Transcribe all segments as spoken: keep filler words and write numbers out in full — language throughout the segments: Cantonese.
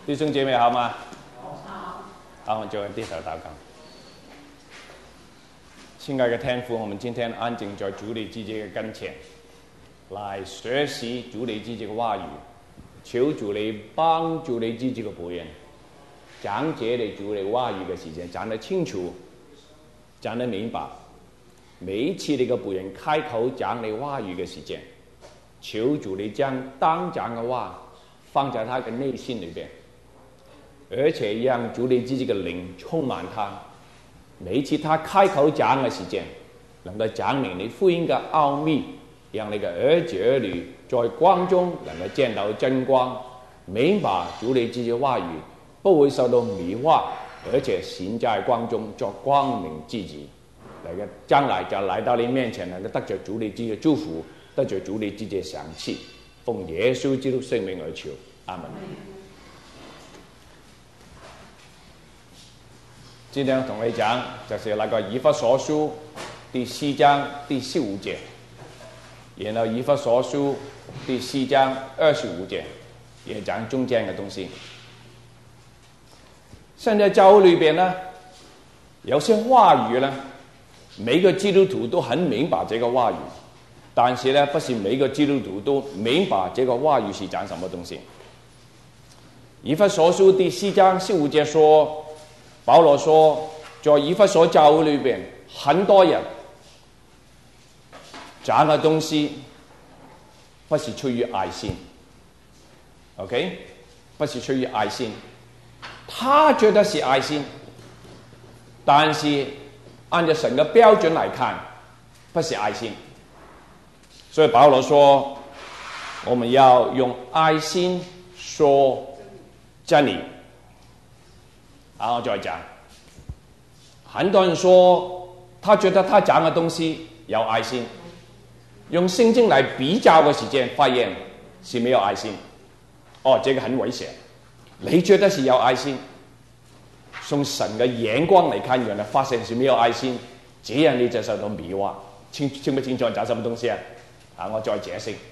弟兄姐妹好吗？好。好，我们就低头祷告。亲爱的天父，我们今天安静在主你自己的跟前，来学习主你自己的话语，求主你帮助你自己的仆人，讲解你主你话语的时间讲得清楚，讲得明白。每一次你的仆人开口讲你话语的时间，求主你将当讲的话放在他的内心里边，而且让主你自己的灵充满他。每一次他开口讲的时间，能够讲明你福音的奥秘，让你的儿子儿女在光中能够见到真光，明白主你自己的话语，不会受到迷惑，而且行在光中作光明自己。那个将来就来到你面前，能够得着主你自己的祝福，得着主你自己的赏赐。奉耶稣基督圣名而求，阿门。今天同你讲就是那个以弗所书第四章第十五节，然后以弗所书第四章二十五节，也讲中间的东西。现在教会里边呢，有些话语呢，每个基督徒都很明白这个话语，但是呢，不是每个基督徒都明白这个话语是讲什么东西。以弗所书第四章十五节说，保罗说，在以弗所教会里边，很多人讲的东西不是出于爱心 ，OK， 不是出于爱心，他觉得是爱心，但是按照神的标准来看，不是爱心。所以保罗说，我们要用爱心说真理。然后再讲，很多人说他觉得他讲的东西有爱心，用圣经来比较的时间，发现是没有爱心。哦，这个很危险。你觉得是有爱心，从神的眼光来看，原来发现是没有爱心，这样你就受到迷惑。清清不清楚讲什么东西啊？啊，我再解释。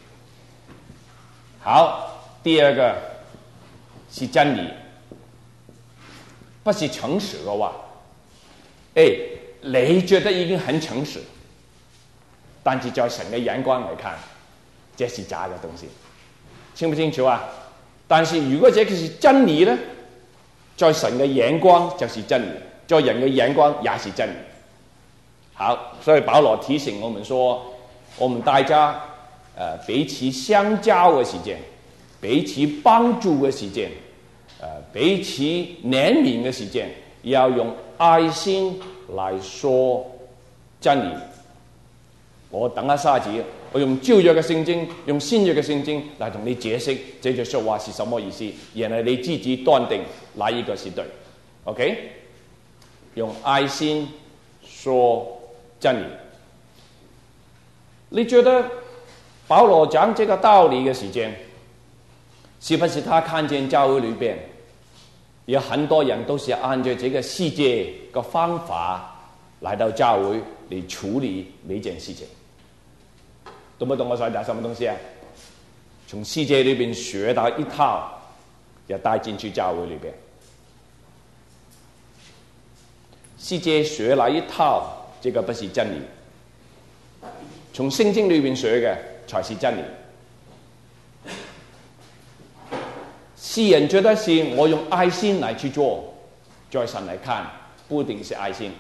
好，第二个是真理。不是诚实的话，哎，你觉得已经很诚实，但是在神的眼光来看，这是假的东西，清不清楚啊？但是如果这个是真理呢，在神的眼光就是真理，在人的眼光也是真理。好，所以保罗提醒我们说，我们大家呃彼此相交的时间，彼此帮助的时间。呃，彼此怜悯的时间，要用爱心来说真理。我等一下子，我用旧約嘅聖經，用新約嘅聖經來同你解釋這句說話是什麼意思，然後你自己斷定哪一個是對。OK， 用愛心說真理。你覺得保羅講這個道理嘅時間，是不是他看見教會裏邊有很多人都是按照這個世界嘅方法來到教會嚟處理每件事情？懂不懂我想講什麼東西啊？從世界裏邊學到一套，就帶進去教會裏邊。世界學來一套，這個不是真理。從聖經裏邊學嘅才是真理。世人覺得是我用愛心來去做，在神來看不一定是愛心。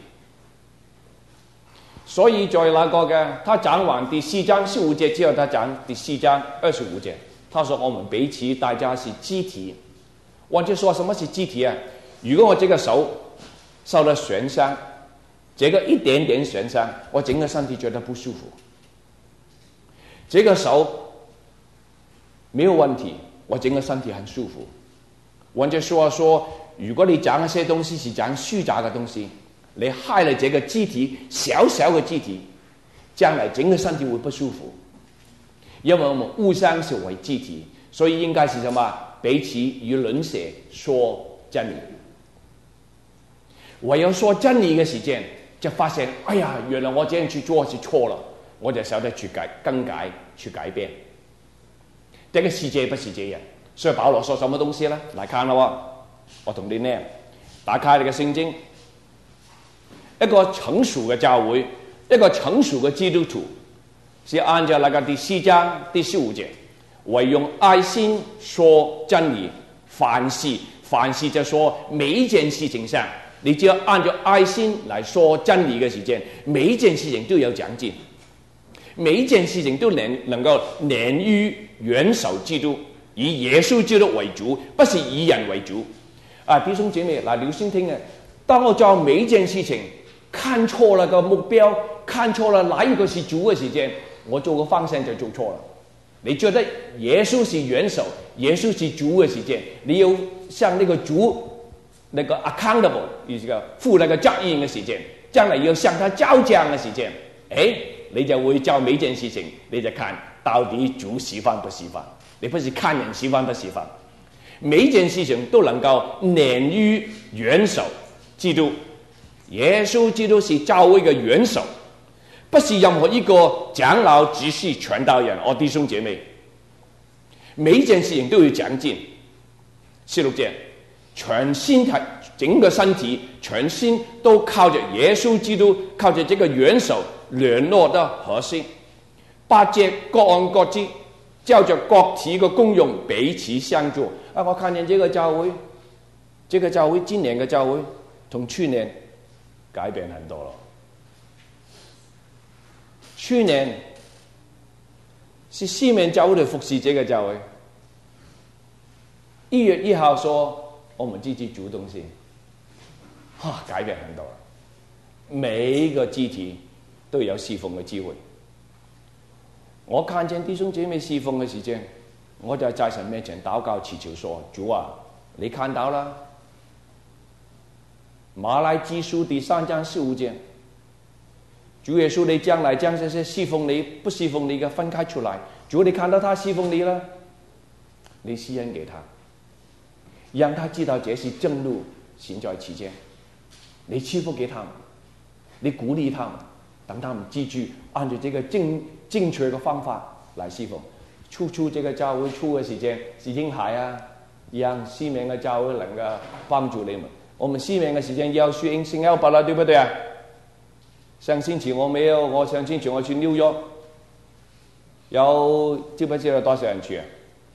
所以在那個嘅，他講完第四章十五節之後，他講第四章二十五節，他說我們彼此大家是肢體。我就說什麼是肢體啊？如果我這個手受了損傷，這個一點點損傷，我整個身體覺得不舒服。這個手沒有問題，我整個身體很舒服。或者說說，如果你講一些東西是講虛假的東西，你害了這個肢體，小小的肢體，將來整個身體會不舒服。因為我們互相是為肢體，所以應該是什麼？彼此與鄰舍說真理。唯有說真理嘅時間，就發現，哎呀，原來我這樣去做是錯了，我就曉得去改更改去改變。這個世界不是這樣， 所以保罗说什么东西呢？来看咯，我同你念，打开你嘅聖經，一個成熟嘅教會，一個成熟嘅基督徒，是按照那個第四章第十五節，唯用愛心說真理，凡事凡事就說每一件事情上，你只要按照愛心來說真理嘅時間，每一件事情都有長進，每一件事情都能能夠連於元首基督，以耶穌基督為主，不是以人為主。啊，弟兄姐妹，嗱，你先聽嘅。當我做每一件事情看錯了個目標，看錯了哪一個是主嘅時間，我做個方向就做錯了。你覺得耶穌是元首，耶穌是主嘅時間，你要向那個主那個 accountable， 意思個負那個責任嘅時間，將來要向他交賬嘅時間，誒，你就會做每件事情，你就看到底主喜歡不喜歡，你不是看人喜歡不喜歡。每一件事情都能夠連於元首基督，耶穌基督是教會嘅元首，不是任何一個長老只是傳道人。我弟兄姐妹，每一件事情都要長進。十六節，全身體整個身體全身都靠着耶穌基督，靠着這個元首聯絡得合適。八節各按各職，照着各體嘅功用彼此相助。啊！我看見這個教會，這個教會今年嘅教會同去年改變很多咯。去年是西面教會嚟服侍這個教會，一月一號說我們自己主動先，哈，改變很多了。每一個肢體都有侍奉嘅機會。我看見弟兄姐妹侍奉嘅時間，我就在神面前禱告祈求說：主啊，你看到了馬拉基書第三章十五節，主耶穌你將來將這些侍奉你不侍奉你嘅分開出來。主，你看到他侍奉你了，你施恩給他，讓他知道這是正路行在其間。你賜福給他們，你鼓勵他們，等他們記住按照這個正正確嘅方法來侍奉。初初這個教會出嘅時間是嬰孩啊，讓西面嘅教會能夠幫助你們。我們西面嘅時間要學聖奧伯啦，對不對啊？上星期我沒有，我上星期我去紐約，有知不知道多少人去啊？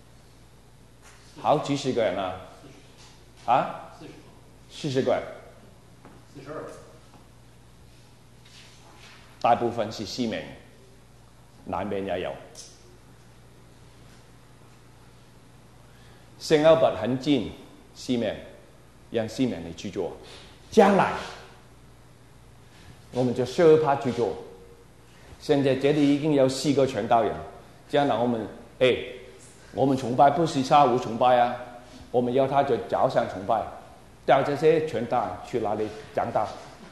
好幾十個人啊！啊？四十個人。四十二。大部分是西面，南面也有。聖奧伯很近西面，讓西面嚟去做。將來我們就設派去做。現在這裡已經有四個傳道人，將來我們哎，我們崇拜不是下午崇拜啊，我們要他就早上崇拜，帶這些傳道去哪裡講道？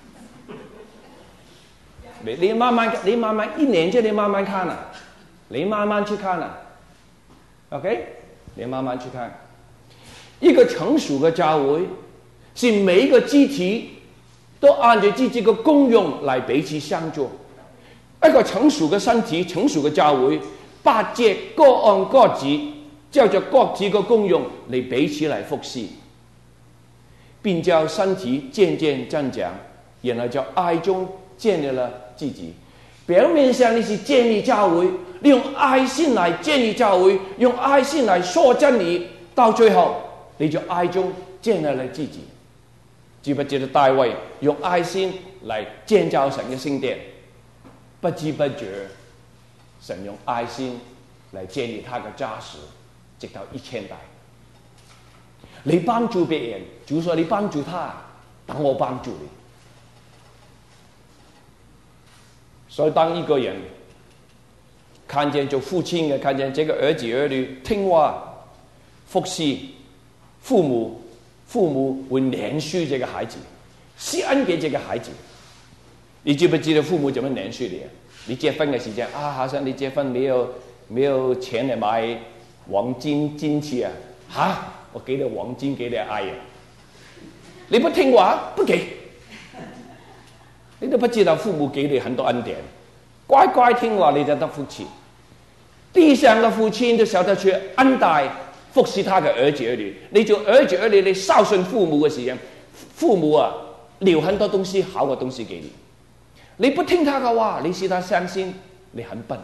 你你慢慢你慢慢一年就你慢慢看啊，你慢慢去看啊 ，OK？ 你慢慢去看，一個成熟嘅教會是每一個肢體都按照自己嘅功用來彼此相助。一個成熟嘅身體，成熟嘅教會，八節各按各職，照着各自嘅功用嚟彼此嚟服侍，並叫身體漸漸增長，然後就愛中建立了自己。表面上你是建立教會，你用愛心來建立教會，用愛心來說真理，到最後你就愛中建立了自己。知不知道大衛用愛心來建造神嘅聖殿？不知不覺神用愛心來建立他嘅家室，直到一千代。你幫助別人，主說你幫助他，等我幫助你。所以當一個人看見做父親嘅，看見這個兒子兒女聽話服侍父母，父母會憐恤這個孩子，施恩給這個孩子。你知不知道父母怎麼憐恤你啊？你結婚嘅時間啊，好像你結婚沒有沒有錢嚟買黃金金器啊？吓，我給了黃金給你愛啊！你不聽話不給。你都不知道父母給你很多恩典，乖乖聽話你就得福氣。地上的父親都曉得去恩待服侍他的儿子儿女。你做儿子儿女，你孝顺父母的时候，父母啊留很多东西好的东西给你。你不听他的话，你使他伤心，你很笨。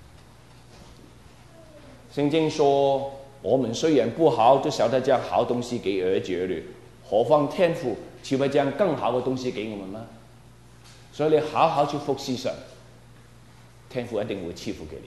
圣经说，我们虽然不好，就晓得将好东西给儿子儿女，何况天父岂不将更好的东西给我们吗？所以你好好去服侍神，天父一定会赐福给你。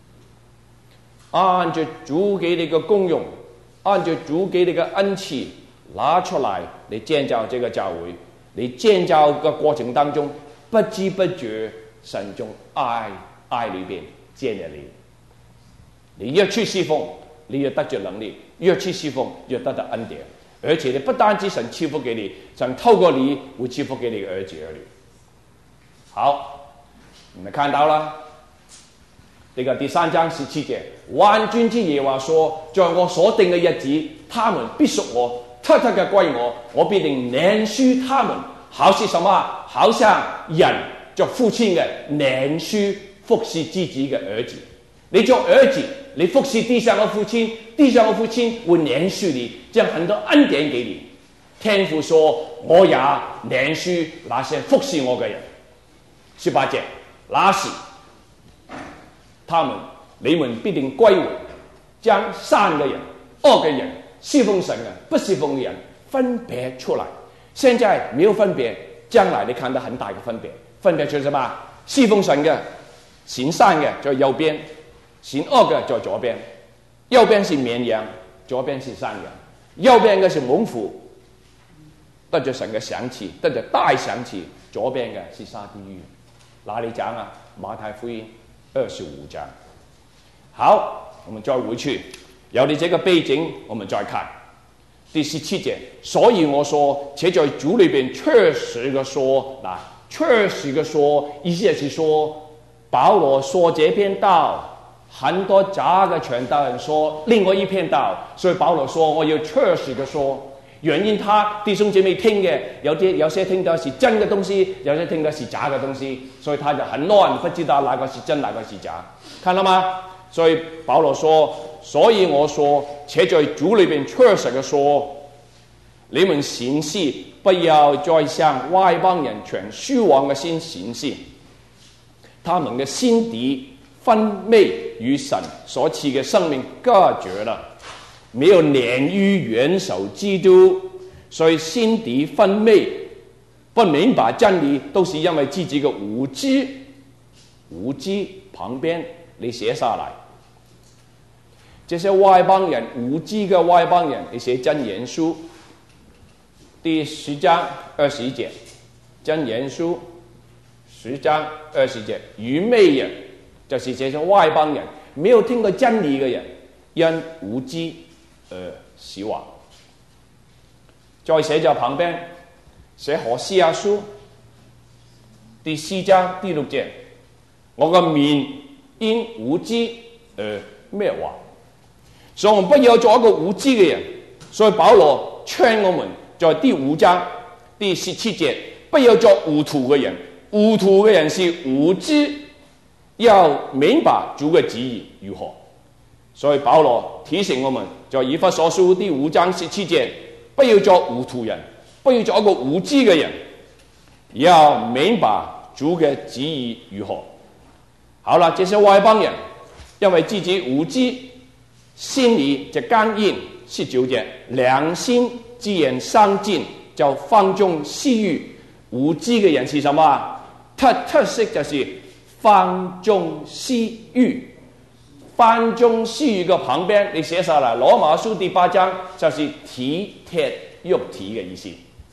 按照主给你的功用，按照主给你的恩赐拿出来，你建造这个教会。你建造的过程当中，不知不觉神从爱爱里边建立你。你越去侍奉，你越得着能力；越去侍奉，越得到恩典。而且你不单止神赐福给你，神透过你会赐福给你的儿子儿女。好，你们看到了这个第三章十七节，万军之耶和华说：在我所定的日子，他们必属我，特特的歸我，我必定憐恤他們。好是什麼？好像人做父親嘅憐恤服侍自己嘅兒子。你做兒子，你服侍地上嘅父親，地上嘅父親會憐恤你，將很多恩典給你。天父說：我也憐恤那些服侍我嘅人。十八節，那時他們你們必定歸回，將善嘅人、惡嘅人、侍奉神嘅、不侍奉嘅人分別出來。現在沒有分別，將來你看到很大嘅分別。分別出什麼？侍奉神嘅、行善嘅在右邊，行惡嘅在左邊。右邊是綿羊，左邊是山羊。右邊嘅是猛虎，得着神嘅賞賜，得着大賞賜；左邊嘅是沙地獄。哪裡講啊？馬太福音二十五章。好，我們再回去，有你這個背景，我們再看第十七節。所以我說，且在主裏邊確實的說，嗱，確實的說，意思是說，保羅說這篇道，很多假的傳道人說另外一篇道，所以保羅說我要確實的說。原因他弟兄姐妹聽嘅，有啲有些聽到是真嘅東西，有些聽到是假嘅東西，所以他就很亂，不知道哪個是真，哪個是假。看到嗎？所以保羅說，所以我說，且在主裏邊確實嘅說，你們行事不要再向外邦人傳虛妄嘅心行事，他們嘅心底分昧與神所賜嘅生命隔絕了。沒有連於元首基督，所以心底分昧，不明白真理，都是因為自己的無知。無知旁邊你寫下來，這些外邦人，無知的外邦人，你寫箴言書第十章二十一節，箴言書十章二十節，愚昧人就是這些外邦人，沒有聽過真理的人，因無知呃，死亡。再寫在旁邊，寫何西阿書第四章第六節，我個面因無知而滅亡。所以我們不要做一個無知嘅人。所以保羅勸我們在第五章第十七節，不要做糊塗嘅人。糊塗嘅人是無知，要明白主嘅旨意如何。所以保羅提醒我們，在以弗所書第五章十七節，不要做糊塗人，不要做一個無知嘅人，要明白主嘅旨意如何。好了，這些外邦人因為自己無知，心裏就剛硬，十九節，良心自然喪盡，就放縱私欲。無知嘅人是什麼？特特色就是放縱私欲。放縱私欲嘅旁邊，你寫下來，羅馬書第八章就是體貼肉體嘅意思。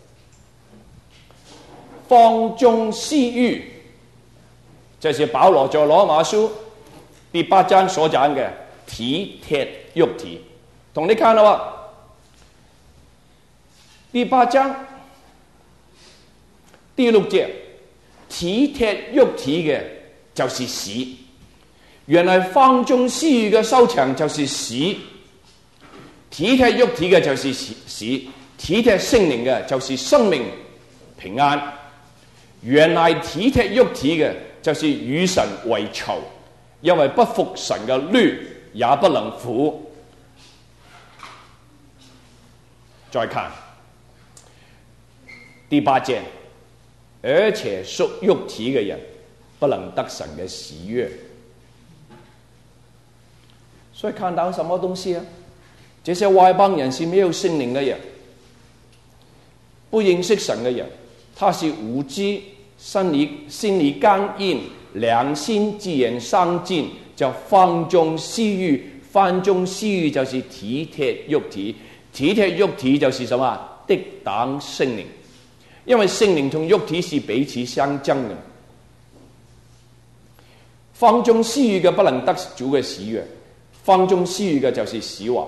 放縱私欲，就是保羅在羅馬書第八章所講嘅體貼肉體。同你看啦，第八章第六節，體貼肉體嘅就是死。原來放縱私欲嘅收場就是死，體貼肉體嘅就是死，體貼聖靈嘅就是生命平安。原來體貼肉體嘅就是與神為仇，因為不服神嘅律，也不能服。 再看第八节，而且属肉體嘅人不能得神嘅喜悦。所以看到什麼東西啊？這些外邦人是沒有聖靈嘅人，不認識神嘅人，他是無知，心裏心裏剛硬，良心自然喪盡，就放縱私欲。放縱私欲就是體貼肉體，體貼肉體就是什麼？敵擋聖靈，因為聖靈同肉體是彼此相爭嘅。放縱私欲嘅不能得主嘅喜悦，放縱私欲嘅就是死亡。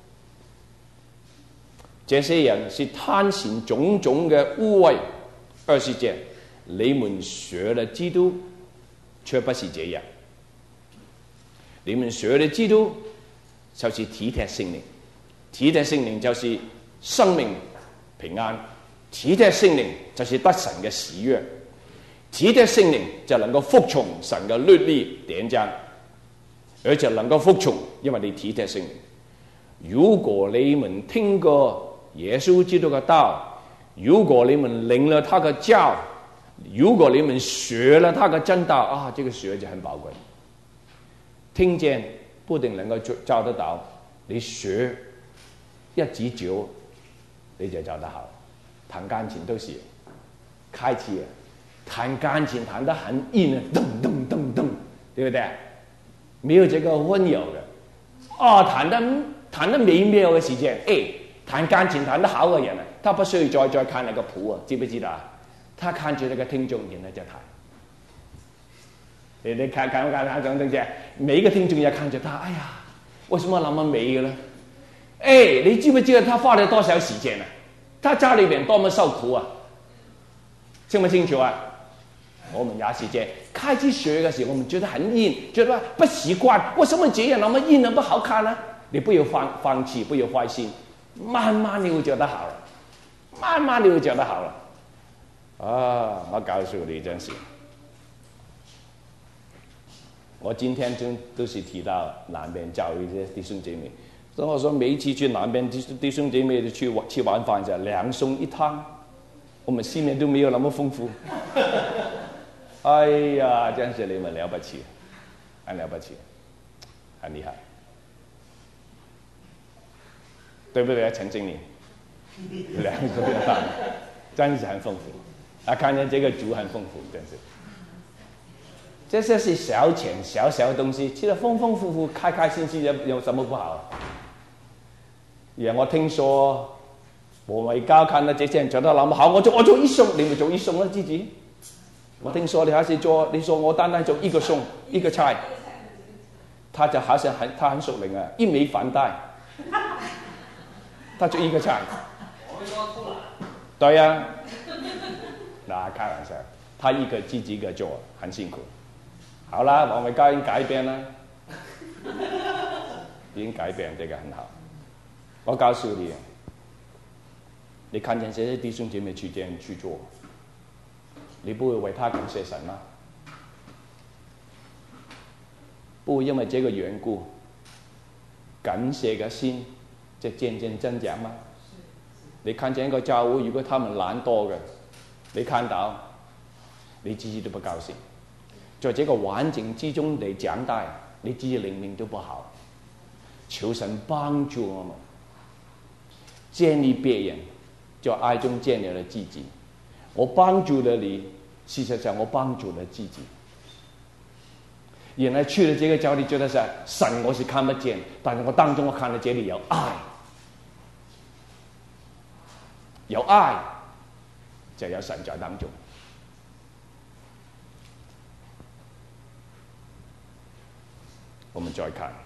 這些人是貪戀種種嘅污穢。二十節，你們學了基督，卻不是這樣。你們學了基督，就是體貼聖靈，體貼聖靈就是生命平安，體貼聖靈就是得神嘅喜悦，體貼聖靈就能夠服從神嘅律例典章，而且能夠服從，因為你體貼聖靈。如果你們聽過耶穌基督嘅道，如果你們領了他嘅教，如果你們學了他嘅真道啊，這個學就很寶貴。聽見不一定能夠找得到，你學一指九，你就找得好。彈鋼琴都是開始彈鋼琴彈得很硬啊，噔噔噔噔，對不對？沒有這個溫柔的哦，彈得彈得美妙嘅時間，誒。彈鋼琴彈得好嘅人啊，他不需要再再看那個譜啊，知不知道啊？他看住那個聽眾，然後就彈。你你看看看看等等先，每一個聽眾也看着他，哎呀，為什麼那麼美嘅呢？哎，你知不知道他花了多少時間啊？他家裏邊多麼受苦啊？清不清楚啊？我們也是這樣，開始學嘅時候，我們覺得很硬，覺得不習慣，為什麼這樣那麼硬呢？不好看呢？你不要放放棄，不要壞心。慢慢你會覺得好了，慢慢你會覺得好了。啊，我告訴你真是，我今天真都是提到南邊教會啲弟兄姐妹，所以我說每一次去南邊弟兄姐妹去去玩飯就兩餸一湯，我們西面都沒有那麼豐富。哎呀，真是你們了不起，很了不起，很厲害。對不對？陳經理，兩個都大，真是很豐富。啊，看見這個主很豐富，真是。這些是小錢小小的東西，吃得豐豐富富、開開心心，有有什麼不好？而我聽說我為教看到這些人做得那麼好，我做我做一餸，你咪做一餸啦，自己。我聽說你還是做，你說我單單做一個餸一個菜，他就好像很他很熟練啊，一枚反帶。他就一個菜，對呀、啊，那開玩笑，他一個自己一個做，很辛苦。好啦，王偉嘉已經改變啦，已經改變，這個很好。我告訴你，你看見這些弟兄姐妹去這樣去做，你不會為他感謝神嗎？不會因為這個緣故，感謝嘅心就漸漸增長嗎？你看見一個教會，如果他們懶惰嘅，你看到你自己都不高興。在這個環境之中你長大，你自己靈命都不好。求神幫助我們，建立別人，在愛中建立了自己。我幫助了你，事實上我幫助了自己。原來去了這個教會，覺得是神我是看不見，但是我當中我看到這裏有愛，有愛就有神在當中。我們再看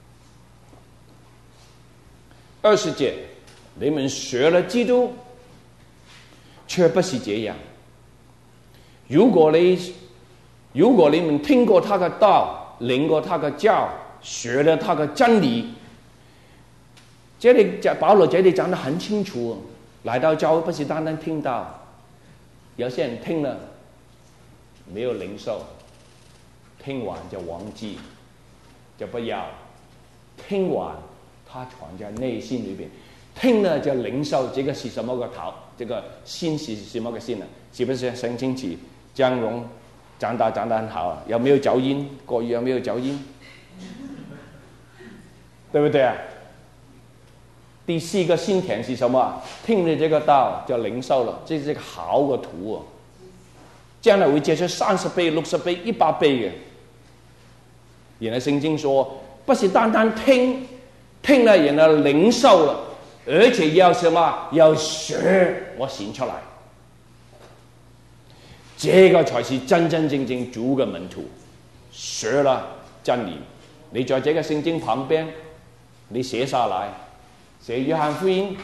二十節，你們學了基督，卻不是這樣。如果你如果你們聽過他的道，領過他的教，學了他的真理，這裏保羅這裏講得很清楚，來到教會不是單單聽到，有些人聽了沒有領受，聽完就忘記，就不要，聽完他藏在內心裏邊， 听了就领受，这个是什么个头？这个心是什么个心呢？是不是神清气江荣长大长得很好啊？有没有脚音？国语有没有脚音？对不对啊？第四个心田是什么？听了这个道就领受了，这是一个好的图哦。将来会结出三十倍、六十倍、一百倍嘅。原來聖經說，不是單單聽，聽了然後領受了，而且要什麼？要學，我顯出來。這個才是真真正正主嘅門徒。學了真理，你在這個聖經旁邊，你寫下來，寫約翰福音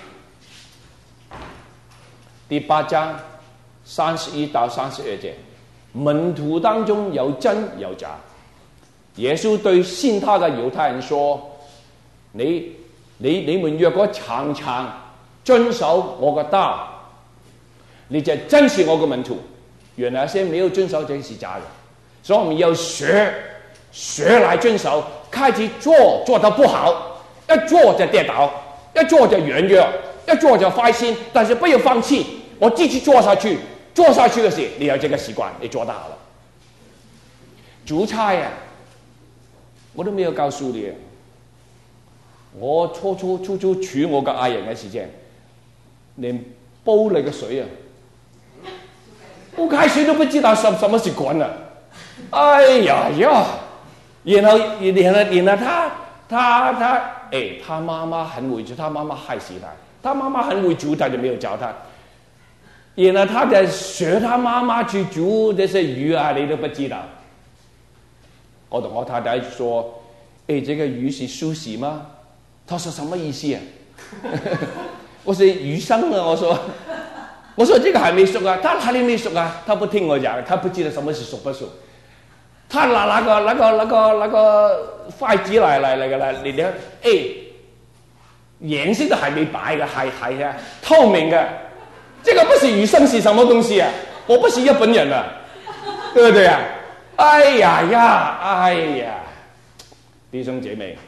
第八章三十一到三十二節，門徒當中有真有假。耶穌對信他嘅猶太人說：你你你們若果常常遵守我嘅道，你就真是我嘅門徒。原來那些沒有遵守，這是假的。所以我們要學學來遵守，開始做做得不好，一做就跌倒，一做就軟弱，一做就灰心，但是不要放棄，我繼續做下去。做下去嘅時，你有這個習慣，你做得好了。煮菜啊，我都沒有告訴你，我初初初初娶我嘅愛人嘅時間，連煲你嘅水啊，煲開水都不知道什什麼是滾啊！哎呀呀！然後然後然後他他他，哎，他媽媽很會煮，他媽媽害死他，他媽媽很會煮，他就沒有教他。然後他在學他媽媽去煮這些魚啊，你都不知道。我同我太太說：誒，這個魚是素食嗎？他說什麼意思啊？我說魚生啊，我說，我說這個還沒熟啊，他哪裡沒熟啊？他不聽我講，他不知道什麼是熟不熟。他拿那個那個那個那個筷子來來來來，你睇，誒，顏色都還沒白嘅，係係啊，透明嘅。這個不是魚生是什麼東西啊？我不是日本人啊，對不對啊？哎呀呀，哎呀，弟兄姐妹，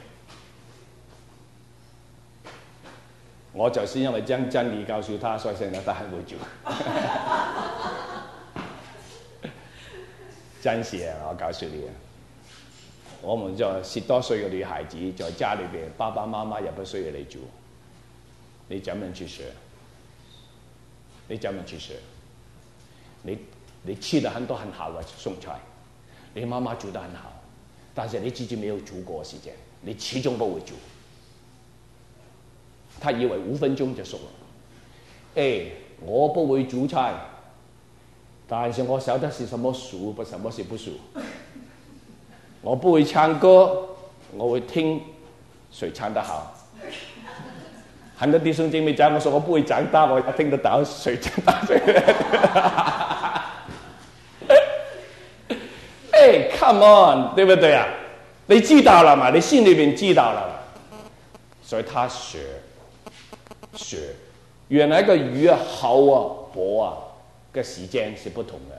我就是因為將真理告訴他，所以現在他很會做。真是啊，我告訴你啊，我們就十多歲嘅女孩子在家裏邊，爸爸媽媽也不需要你做，你怎樣去學？你怎樣去學？你你吃了很多很好的餸菜，你媽媽煮得很好，但是你自己沒有煮過時間，你始終不會煮。他以為五分鐘就熟了。誒，我不會煮菜，但是我曉得是什麼熟，不什麼是不熟。我不會唱歌，我會聽誰唱得好。很多弟兄姐妹講，我說我不會長大，我聽得到誰長大誰。哎 ，come on， 對不對啊？你知道了嘛？你心裏面知道了嘛？所以他學學，原來個魚厚啊薄啊嘅時間是不同的。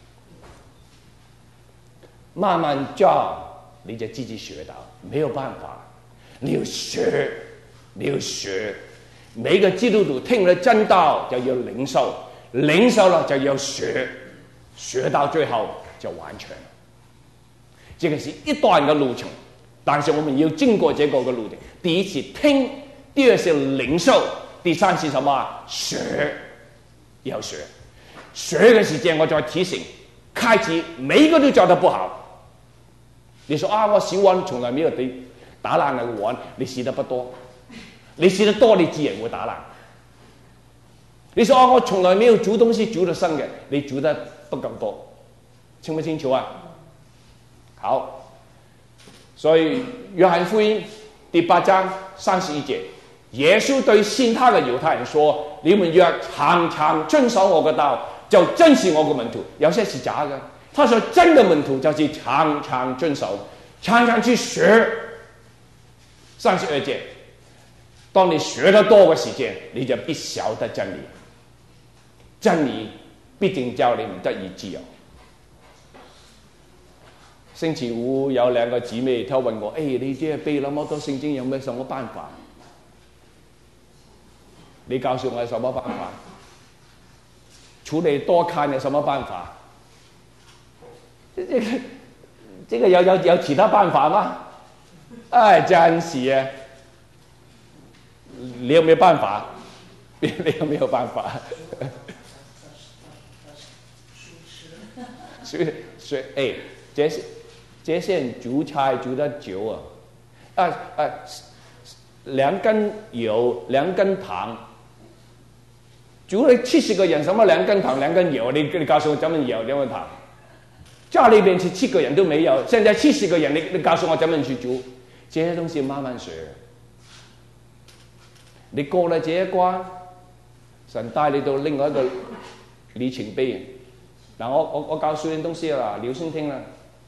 慢慢教，你就自己學到，沒有辦法，你要學，你要學。每個基督徒聽了真道就要領受，領受了就要學，學到最後就完全了。這個是一段的路程，但是我們要經過這個嘅路程。第一是聽，第二是領受，第三是什麼？學，要學。學嘅時間我再提醒，開始每一個都教得不好。你說啊，我洗碗從來沒有打爛那個碗，你洗得不多。你洗得多，你自然會打爛。你說啊，我從來沒有煮東西煮得生嘅，你煮得不夠多，清不清楚啊？好，所以約翰福音第八章三十一節，耶穌對信他嘅猶太人說：你們若常常遵守我嘅道，就真是我嘅門徒。有些是假嘅，他說真的門徒就是常常遵守，常常去學。三十二節。當你學得多嘅時間，你就必曉得真理。真理必定叫你們得以自由。星期五有兩個姊妹，她問我：誒、哎，你這背那麼多聖經有咩什麼辦法？ 你告诉我有什么办法？除了多看有什么办法？这个这个有有有其他办法吗？哎，真是啊！你有没有办法？你有没有办法？所以所以哎，这些这些人煮菜煮得久啊，啊啊，两根油，两根糖，煮了七十个人，什么两根糖，两根油？你你告诉我怎么油，怎么糖？家里边是七个人都没有，现在七十个人，你你告诉我怎么去煮？这些东西慢慢学。你过了这一關，神帶你到另外一個里程碑。嗱，我我我教少點東西啦，你要先聽啦。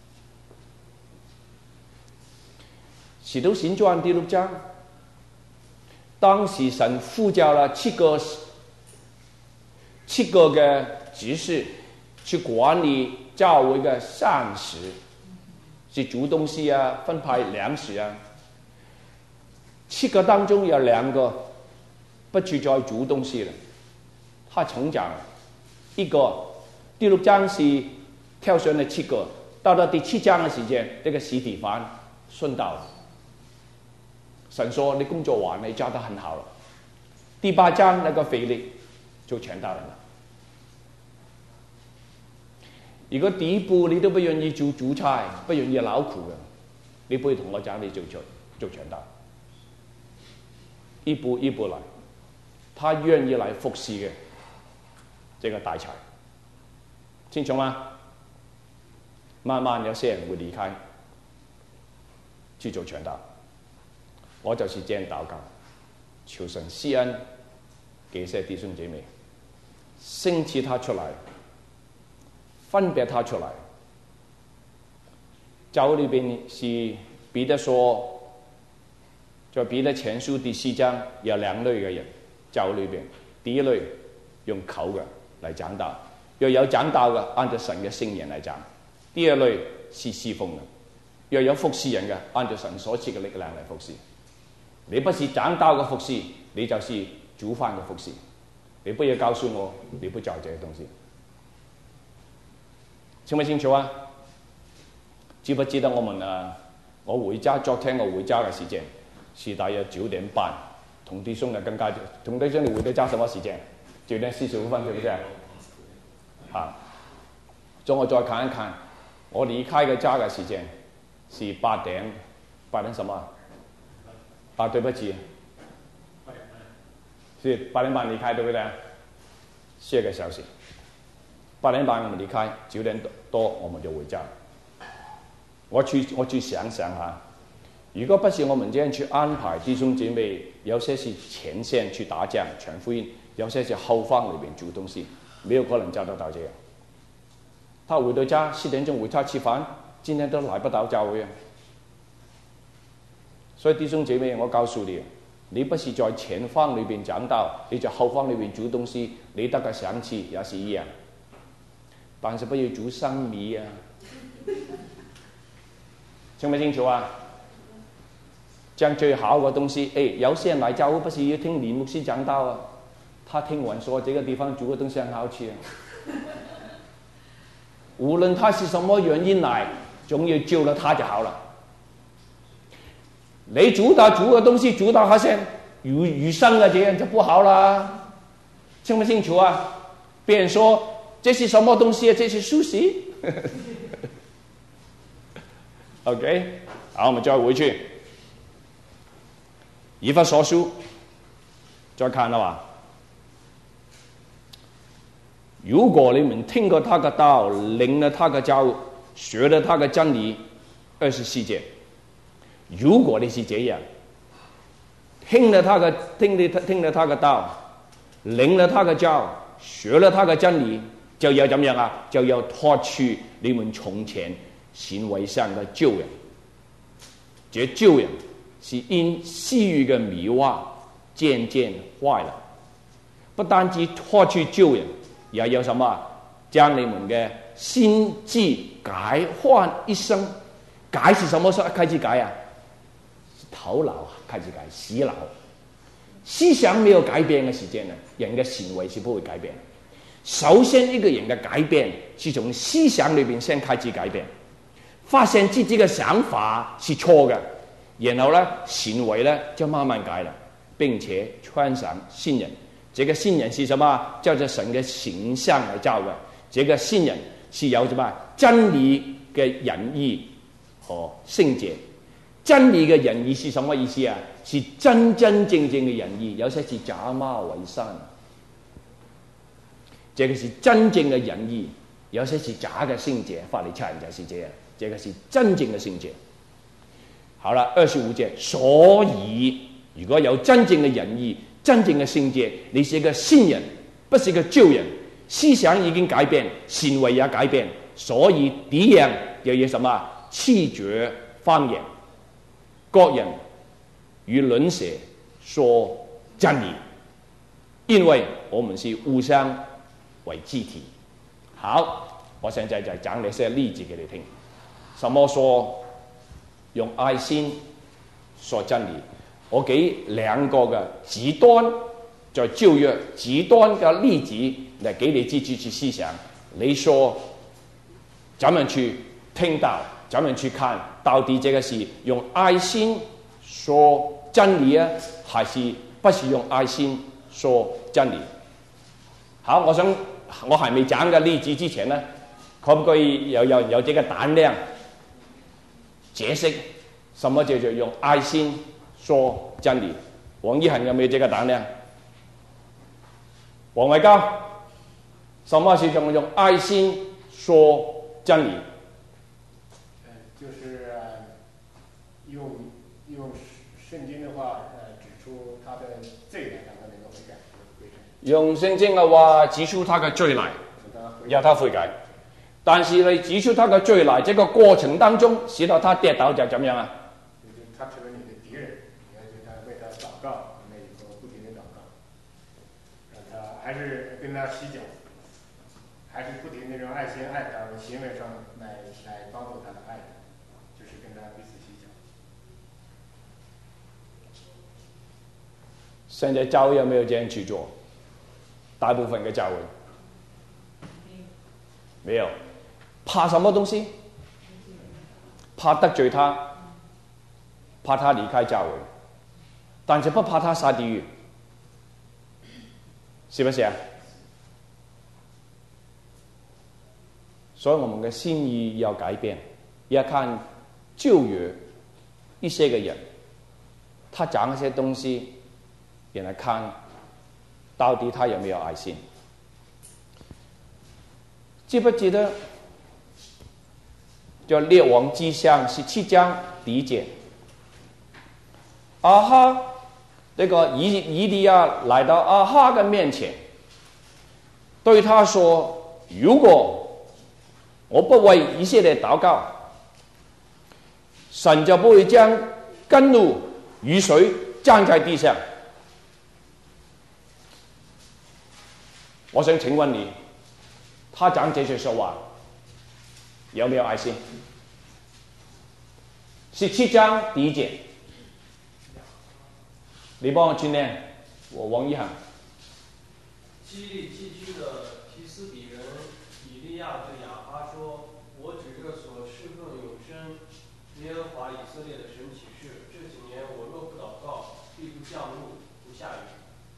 使徒行傳第六章，當時神呼召了七個七個嘅執事去管理教會嘅膳食，是煮東西啊，分派糧食啊。七個當中有兩個不去再煮東西了，他成長了。一個第六章是挑選了七個，到了第七章嘅時間，這個司提反順道了。神說：你工作完，你做得很好了。第八章那個腓力就傳道人了。如果第一步你都不願意做煮菜，不願意勞苦嘅，你不會同我講你做做做傳道。一步一步來，他願意來服侍嘅這個大財，清楚嗎？慢慢有些人會離開去做傳道，我就是這樣禱告，求神施恩給些弟兄姐妹，興起他出來，分別他出來。教會裏邊是彼得說。在彼得前書第四章有兩類嘅人，教會裏邊，第一類用口嘅嚟講道，若有講道嘅按照神嘅聖言嚟講；第二類是侍奉嘅，若有服侍人嘅按照神所賜嘅力量嚟服侍。你不是講道嘅服侍，你就是煮飯嘅服侍。你不要告訴我你不做這些東西，清唔清楚啊？知不知道我們啊？我回家昨天我回家嘅時間。是大約九點半，同弟兄嘅更加，同弟兄你回到家什麼時間？九點四十五分，是不是？啊，所以我再看一看，我離開嘅家嘅時間是八點，八點什麼？啊，對不起，是八點半離開，對不對？四個小時，八點半我們離開，九點多我們就回家。我去我去想想下。如果不是我們這樣去安排弟兄姐妹，有些是前線去打仗傳福音，有些是後方裏面煮東西，沒有可能做得到這樣。他回到家四點鐘回家吃飯，今天都來不到教會啊。所以弟兄姐妹，我告訴你，你不是在前方裏面講道，你在後方裏面煮東西，你得個賞賜也是一樣，但是不要煮生米啊。清唔清楚啊？將最好嘅東西，誒，有些人來教會不是要聽李牧師講道啊，他聽完說這個地方煮嘅東西很好吃啊。無論他是什麼原因來，總要救了他就好了。你煮到煮嘅東西煮到好像魚魚生啊，這樣就不好啦。清唔清楚啊？別人說這是什麼東西啊？這是素食。OK， 好，我們再回去。以弗所書再看啦嘛。如果你們聽過他的道，領了他的教，學了他的真理，二十四節。如果你是這樣，聽了他的聽了聽了他的道，領了他的教，學了他的真理，就要怎樣啊？就要脫去你們從前行為上的舊人。這舊人是因私欲嘅迷惑漸漸壞了，不單止脫去舊人，也有什麼？將你們嘅心智改換一生。改是什麼時候開始改啊？頭腦開始改，洗腦。 思想没有改变的时间呢，人的行为是不会改变。首先，一个人的改变是从思想里边先开始改变，发现自己的想法是错的，然后呢，行为呢就慢慢改了，并且穿上信任。这个信任是什么？叫做神的形象来造的。这个信任是有什么？真理的仁义和聖潔。真理嘅仁義是什麼意思啊？是真真正正嘅仁義，有些是假冒為善。這個是真正嘅仁義，有些是假嘅聖潔。法利賽人就是這樣，這個是真正嘅聖潔。好啦，二十五節，所以如果有真正嘅仁義、真正嘅聖潔，你是一個新人，不是一個舊人，思想已經改變，行為也改變，所以敵人又要什麼？棄絕謊言。各人與鄰舍說真理，因為我們是互相為肢體。好，我現在就講那些例子給你聽。什麼說用愛心說真理？我給兩個嘅極端，在舊約極端嘅例子嚟給你自己去思想。你說怎樣去聽到？怎樣去看到底這個是用愛心說真理啊，還是不是用愛心說真理？好，我想我還未講嘅例子之前呢，可唔可以有有有這個膽量解釋什麼叫做用愛心說真理？王一恒有沒有這個膽量？王偉高，什麼是用用愛心說真理？ 就是用用聖經的話，呃，指出他的罪來，讓他能夠悔改歸正。 用聖經嘅話指出他嘅罪來，讓他悔改。但是你指出他嘅罪來，這個過程當中，使到他跌倒就怎樣啊？ 他成為你的敵人，你要對他為他禱告，那以後不停的禱告，讓他還是跟他洗腳，還是不停的用愛心愛他，行為上來來幫助他的愛人。就是跟他彼此洗腳。 現在教會有沒有這樣去做？大部分嘅教會沒有，怕什麼東西？怕得罪他，怕他離開教會，但是不怕他下地獄，是不是啊？所以我們嘅心意要改變，要看舊約一些嘅人，他講一些東西，然後看到底他有沒有愛心。記不記得叫列王紀上十七章第一節？亞哈這個以以利亞來到亞哈嘅面前，對他說：如果我不為以色列禱告，神就不會將甘露雨水降在地上。我想請問你，他講這些說話有沒有愛心？十七章第一節，你幫我去念，我王一航。 基利寄居的提斯比人以利亞對亞哈說：我指着所侍奉永生耶和華以色列的神起誓，這幾年我若不禱告，必不降露，不下雨。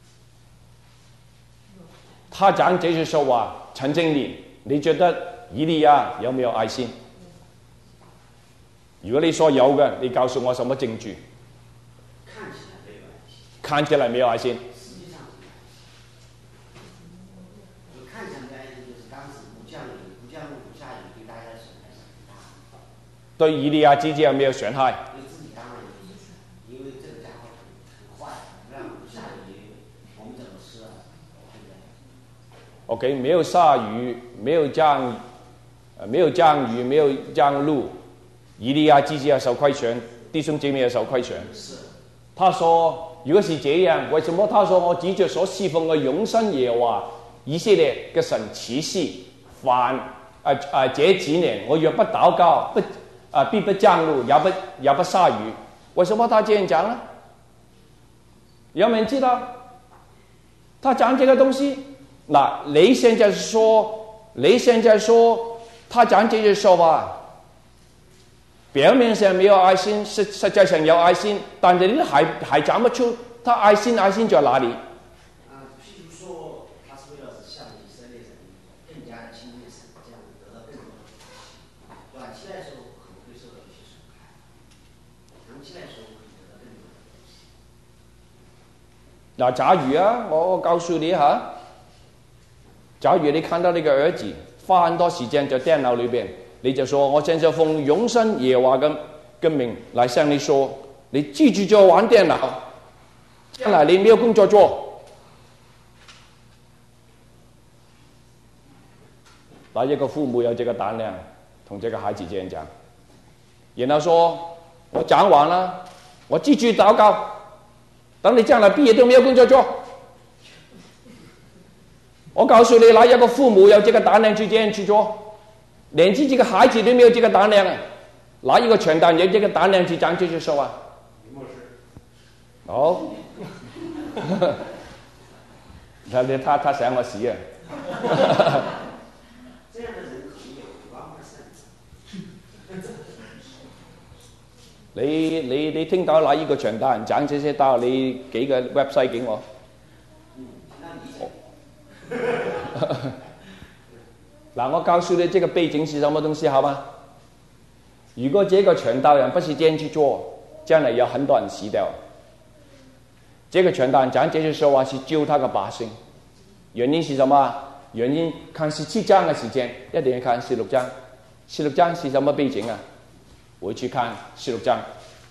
他講這些說話，陳經理，你覺得以利亞有沒有愛心？如果你說有嘅，你告訴我什麼證據？看起來沒有愛心。 看起來沒有愛心。實際上，看起來沒有愛心就是當時不降雨，不降露，不下雨，對大家的損害是很大的。 對以利亞自己有沒有損害？ 對自己當然有損害，因為這個家伙很壞，不讓不下雨，我們怎麼吃啊？對不對 ？OK， 沒有下雨，沒有降，呃，沒有降雨，沒有降露。以利亞自己要受虧損，弟兄姐妹要受虧損。 是。 他說：如果是這樣，為什麼他說我指着所侍奉嘅永生耶和華以色列嘅神起誓，凡啊啊這幾年我若不禱告，不啊必不降露，也不也不下雨。為什麼他這樣講呢？ 有没有人知道？他讲这个东西，那你现在说，你现在说他讲这些说话，表面上没有爱心，实实际上有爱心，但是你还还讲不出他爱心爱心在哪里？ 啊，譬如说，他是为了向以色列人更加的亲近神，这样得到更多的福气。短期来说可能会受到一些损害，长期来说会得到更多的福气。 那假如啊，我告诉你哈，假如你看到你个儿子花很多时间在电脑里边，你就说我现在奉永生耶和华的的名来向你说，你继续就玩电脑，将来你没有工作做。那一个父母有这个胆量，同这个孩子这样讲，然后说我讲完了，我继续祷告。等你将来毕业都没有工作做，我告诉你，哪一个父母有这个胆量去这样去做？连自己的孩子都没有这个胆量啊！哪一个传道有这个胆量去讲这些说啊？ 李牧师， 哦，他他他想我死啊！ 这样的人可能有光而散。 你你你听到哪一个传道人讲这些道，你给个 website 给我。 嗯，那你嗱，我告诉你这个背景是什么东西，好吗？如果这个传道人不是这样去做，将来有很多人死掉。这个传道人讲这些说话是救他的百姓，原因是什么？原因看十七章的时间，一定要看十六章。十六章是什么背景啊？我去看十六章。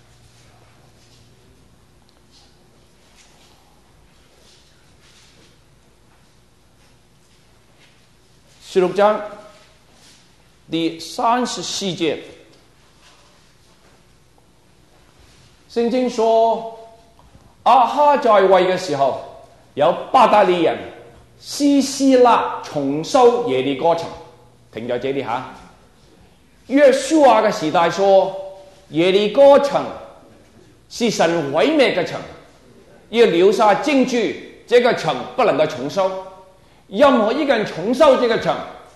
十六章第三十四节，圣经说，亚哈在位嘅時候，有巴達利人西西拉重修耶利哥城，停在這裡嚇。約書亞嘅時代說，耶利哥城是神毀滅嘅城，要留下證據，這個城不能夠重修。任何一個人重修這個城，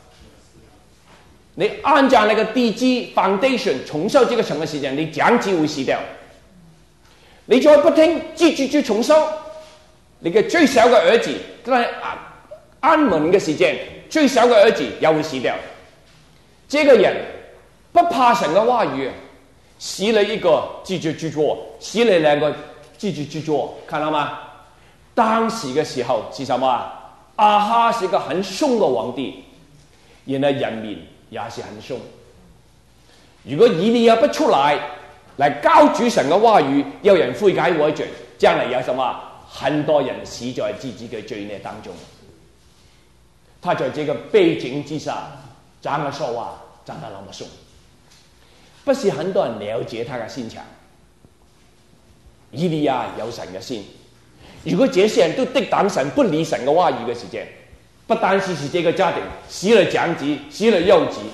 你按照那個地基 foundation 重修這個城嘅時間，你長子會死掉。你再不聽，繼續去重修，你嘅最小嘅兒子，在安門嘅時間，最小嘅兒子又會死掉。這個人不怕神嘅話語，死了一個繼續去做，死了兩個繼續去做，看到嗎？當時嘅時候是什麼？亞哈是一個很兇嘅皇帝，然後人民也是很兇。如果以利亞不出來來交主神嘅話語，有人悔改悔罪，將來有什麼？很多人死在自己嘅罪孽當中。他在這個背景之下講嘅說話講得那麼兇，不是很多人了解他嘅心腸。以利亞有神嘅心。如果這些人都敵擋神不理神嘅話語嘅時間，不單是是這個家庭死了長子，死了幼子。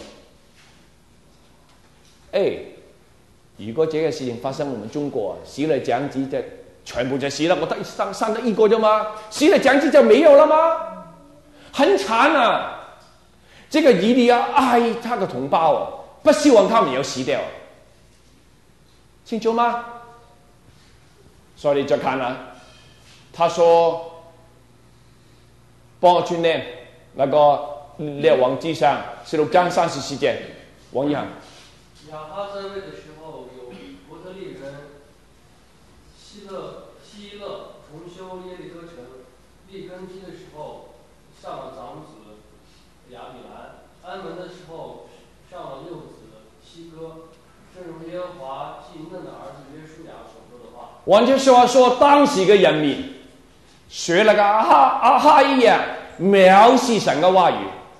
哎，如果這個事情發生我們中國，死了長子就全部就死了，我得生生得一個啫嘛，死了長子就沒有了嗎？很慘啊！這個以利亞愛他的同胞，不希望他們有死掉，清楚嗎？所以你再看啊。他說：“幫我去念那個列王記上十六章三十四節，王一航。” 亞哈在位的時候，有伯特利人希勒希勒重修耶利哥城，立根基的時候上了長子亞比蘭，安門的時候上了幼子希哥，正如耶和華記嫩的兒子約書亞所說的話。 換句說話說，當時嘅人民學那個亞哈亞哈一樣藐視神嘅話語，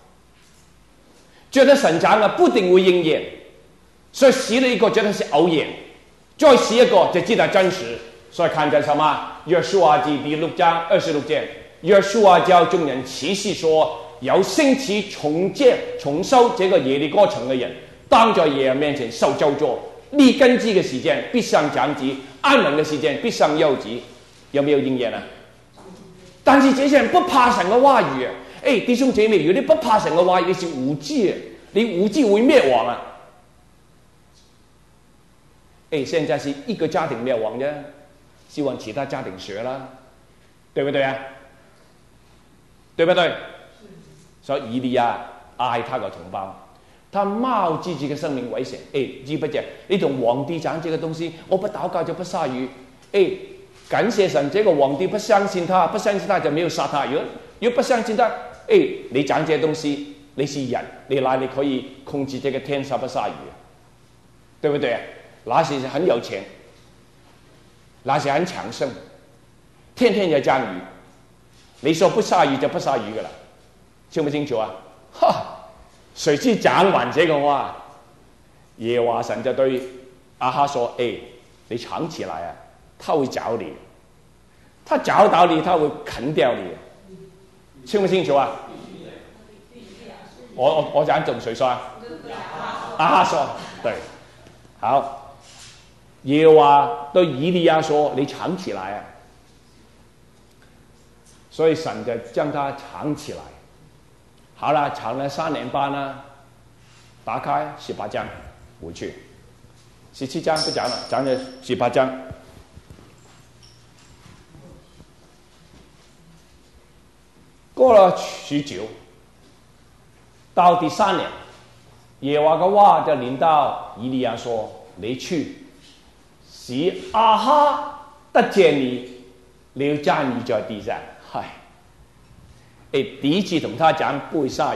覺得神講嘅不定會應驗，所以死了一個覺得是偶然，再死一個就知道真實。所以看見什麼？約書亞記第六章二十六節，約書亞叫眾人起誓說，有興起重建重修這個耶利哥城嘅人，當在耶和華面前受咒詛，立根基嘅時間必上長子，安門嘅時間必上幼子。 有没有应验啊？但是这些人不怕神嘅话语啊！哎，弟兄姐妹，如果你不怕神嘅话语，你是无知啊！你无知会灭亡啊！哎，现在是一个家庭灭亡啫，希望其他家庭学啦，对不对啊？对不对？所以以利亚爱他的同胞，他冒自己的生命危险。哎，知不知？你同皇帝讲这个东西，我不祷告就不下雨。哎，感谢神，这个皇帝不相信他，不相信他就没有杀他。如果如果不相信他，哎，你讲这些东西，你是人，你哪里可以控制这个天下不下雨？对不对？那是很有钱，那是很强盛，天天在降雨。你说不下雨就不下雨噶啦，清不清楚啊？哈！谁知讲完这个话，耶和华神就对阿哈说：“哎，你藏起来啊，他会找你，他找到你，他会啃掉你。”清不清楚啊？我我我讲怎么谁说啊？阿哈说，对，好。耶和华对以利亚说：“你藏起来啊！”所以神就将他藏起来。好了，藏了三年半了，打开十八章，回去十七章不讲了，讲了十八章。过了许久，到第三年，耶和华的话就临到以利亚说：“你去。”使阿哈得见你，你要站立在地上。嗨，哎，第一次同他讲不会下雨，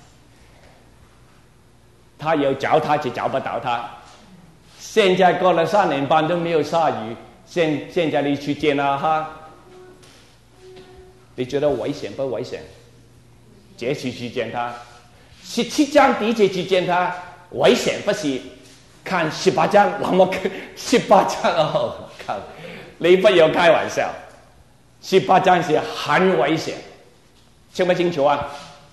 他要找他就找不到他。现在过了三年半都没有下雨，现现在你去见阿哈，你觉得危险不危险？这次去见他，十七章第一次去见他，危险不是？看十八章，那么十八章哦，靠！你不要开玩笑，十八章是很危险，清不清楚啊？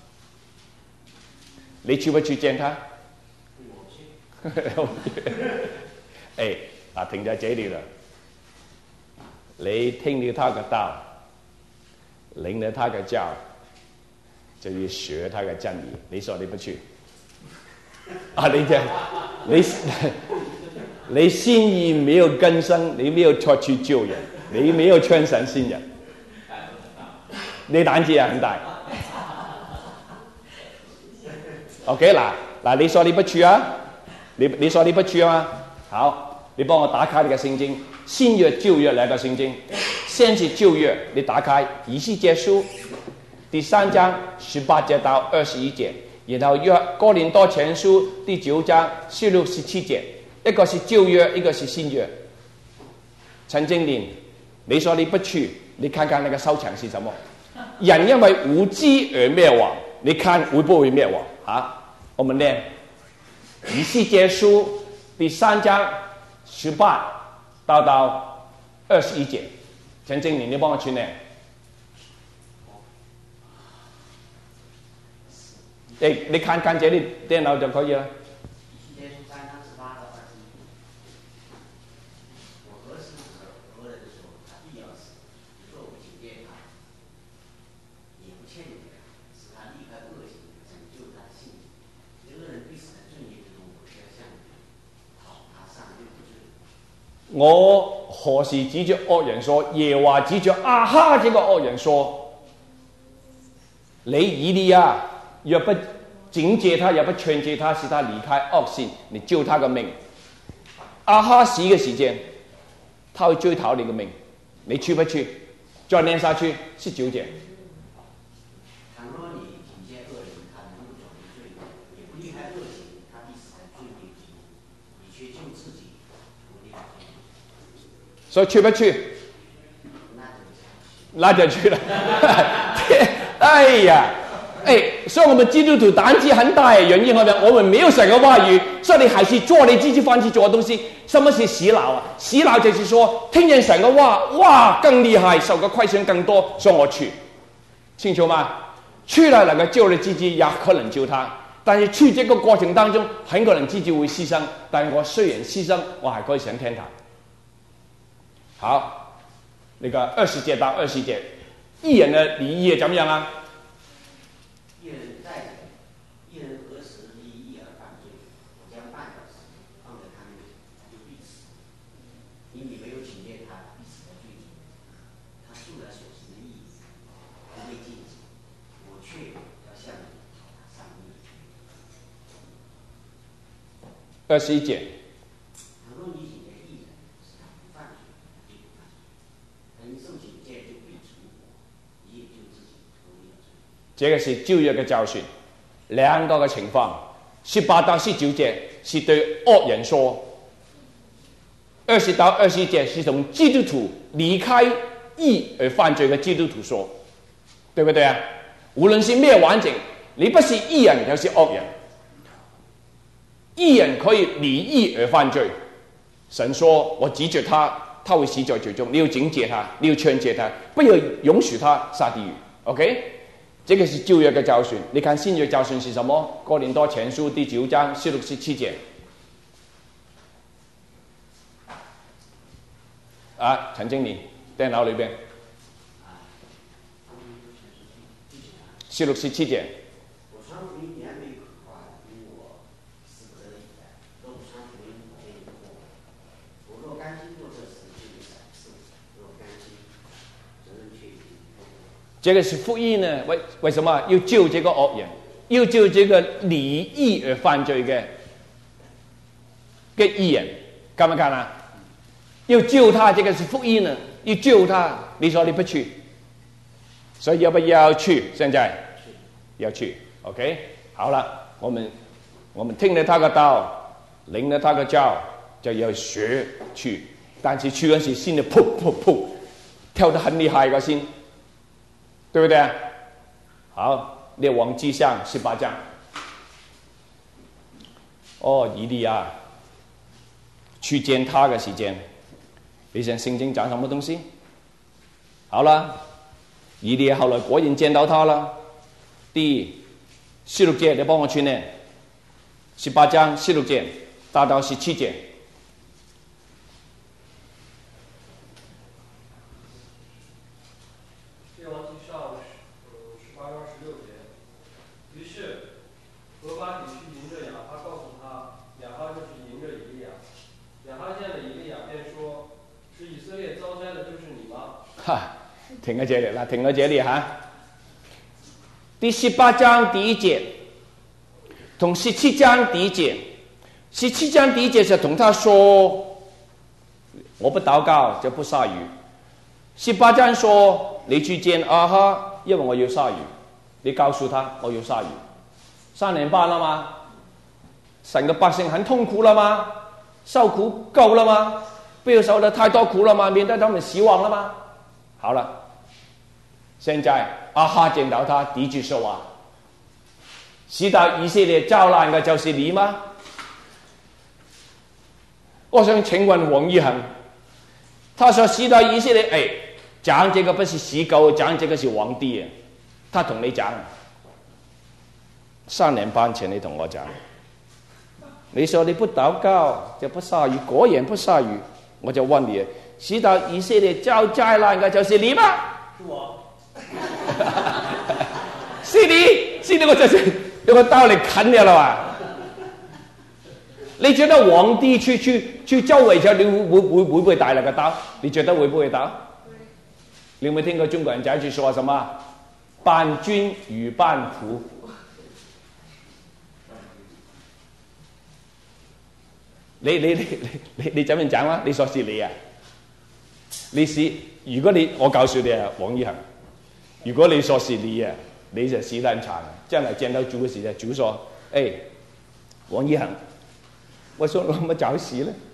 你去不去见他？我去。哎，啊，停在这里了。你听了他的道，领了他的教，就要学他的真理。你说你不去？啊！你这，你你心意没有更新，你没有出去救人，你没有全神信任，你胆子也很大。OK 嗱嗱，你說你不去啊？你你說你不去啊？好，你幫我打開你嘅聖經，新約舊約兩個聖經，先是舊約，你打開以西結書第三章十八節到二十一節。然後約哥林多前書第九章十六十七節，一個是舊約，一個是新約。陳經年，你說你不去，你看看那個收場是什麼？人因為無知而滅亡，你看會不會滅亡？啊，我們念以西結書第三章十八到到二十一節。陳經年，你幫我去念。哎，你看看这里电脑就可以了。 接触三章十八到二十一节，我何时指责何人的时候，他必要死；若我警戒他，也不欠你的，使他离开恶行，拯救他的性命。这恶人必死在罪孽之中，我是要向你讨他上六罪。 我何时指着恶人说？耶和华指着阿哈这个恶人说：“你以利亚。”若不警戒他，也不劝诫他，使他离开惡行，你救他的命。阿哈死嘅時間，他會追討你嘅命，你去不去？再念下去是九節。 倘若你警戒惡人，他能不轉離罪孽，也不離開惡行，他必死在罪孽之中，你卻救自己，圖利他。 所以去不去？那就去了。哎呀！哎，所以我们基督徒胆子很大的原因好像我们没有神的话语，所以你还是做你自己放弃做的东西。什么是洗脑啊？洗脑就是说听见神的话，哇，更厉害，受的亏损更多，所以我去，清楚吗？去了能够救了自己，也可能救他，但是去这个过程当中，很可能自己会牺牲。但我虽然牺牲，我还可以上天堂。好， 那个二十节到二十节，义人的礼仪怎么样啊？ 一人在者，一人何时离义而犯罪？我将绊脚石放在他面前，就必死。因你没有警戒他必死的罪名，他素来所行的义，不被禁止，我却要向你讨他上义。 二十一节。 倘若你警戒义人，使他不犯罪，就不犯罪；他因受警戒就必成活，你也就自己脱离了罪。 这个是旧約嘅教訓，兩個嘅情況。十八到十九節是對惡人說，二十到二十一節是同基督徒離開義而犯罪嘅基督徒說，對不對啊？無論是咩環境，你不是義人就是惡人。義人可以離義而犯罪，神說我指着他，他會死在罪中，你要警戒他，你要勸戒他，不要允許他下地獄。OK？這個是舊約嘅教訓。你看新約教訓是什麼？哥林多前書第九章十六十七節。啊，陳經理，電腦裏邊十六十七節。 我傳福音你還沒有可誇，因我死不得已的。若不傳福音，我便有禍。我若甘心做這事，就有賞賜；若不甘心，責任卻已經負了。 這個是福音呢？為為什麼要救這個惡人？要救這個離義而犯罪嘅嘅義人？看唔看啊？要救他，這個是福音呢？要救他，你說你不去，所以要不要去？現在要去 ，OK？ 好了，我們我們聽了他的道，領了他的教，就要學去。但是去嗰時心就噗噗噗跳得很厲害個心，對不對？好，列王紀上十八章。哦，以利亞去見他的時間，你想聖經講什麼東西？好了，以利亞後來果然見到他了。第十六節，你幫我去念。十八章十六節達到十七節。 列王紀上十八章十六節。於是俄巴底去迎着亞哈，告訴他，亞哈就是迎着以利亞。亞哈見了以利亞，便說：使以色列遭災的就是你嗎？ 哈，停喺這裡啦，停喺這裡哈。第十八章第一節同十七章第一節，十七章第一節是同他說：我不禱告就不下雨。十八章說：你去見亞哈，因為我要下雨。你告訴他我要下雨。三年半了嗎？神嘅百姓很痛苦了嗎？受苦夠了嗎？不要受得太多苦了嗎？免得他們死亡了嗎？好了。現在亞哈見到他，第一句說話：使到以色列遭難嘅就是你嗎？我想請問王一恒，他說使到以色列，哎，講這個不是死狗，講這個是皇帝啊！他同你講，三年半前你同我講，你說你不禱告就不下雨，果然不下雨，我就問你，使到以色列遭災難嘅就是你嗎？ 是我。 是你，是你，我就是用個刀嚟砍你了吧？你覺得皇帝去去去周圍就你會會會會唔會帶嚟個刀？你覺得會不會刀？你有冇聽過中國人講一句說話什麼？伴君如伴虎。你你你你你怎樣講啊？你說是你啊？你是如果你我告訴你啊，王一恒。如果你說是你啊，你就死得很慘啊！將來見到主嘅時候，主說：哎，王一恒，我說我咪找死咧！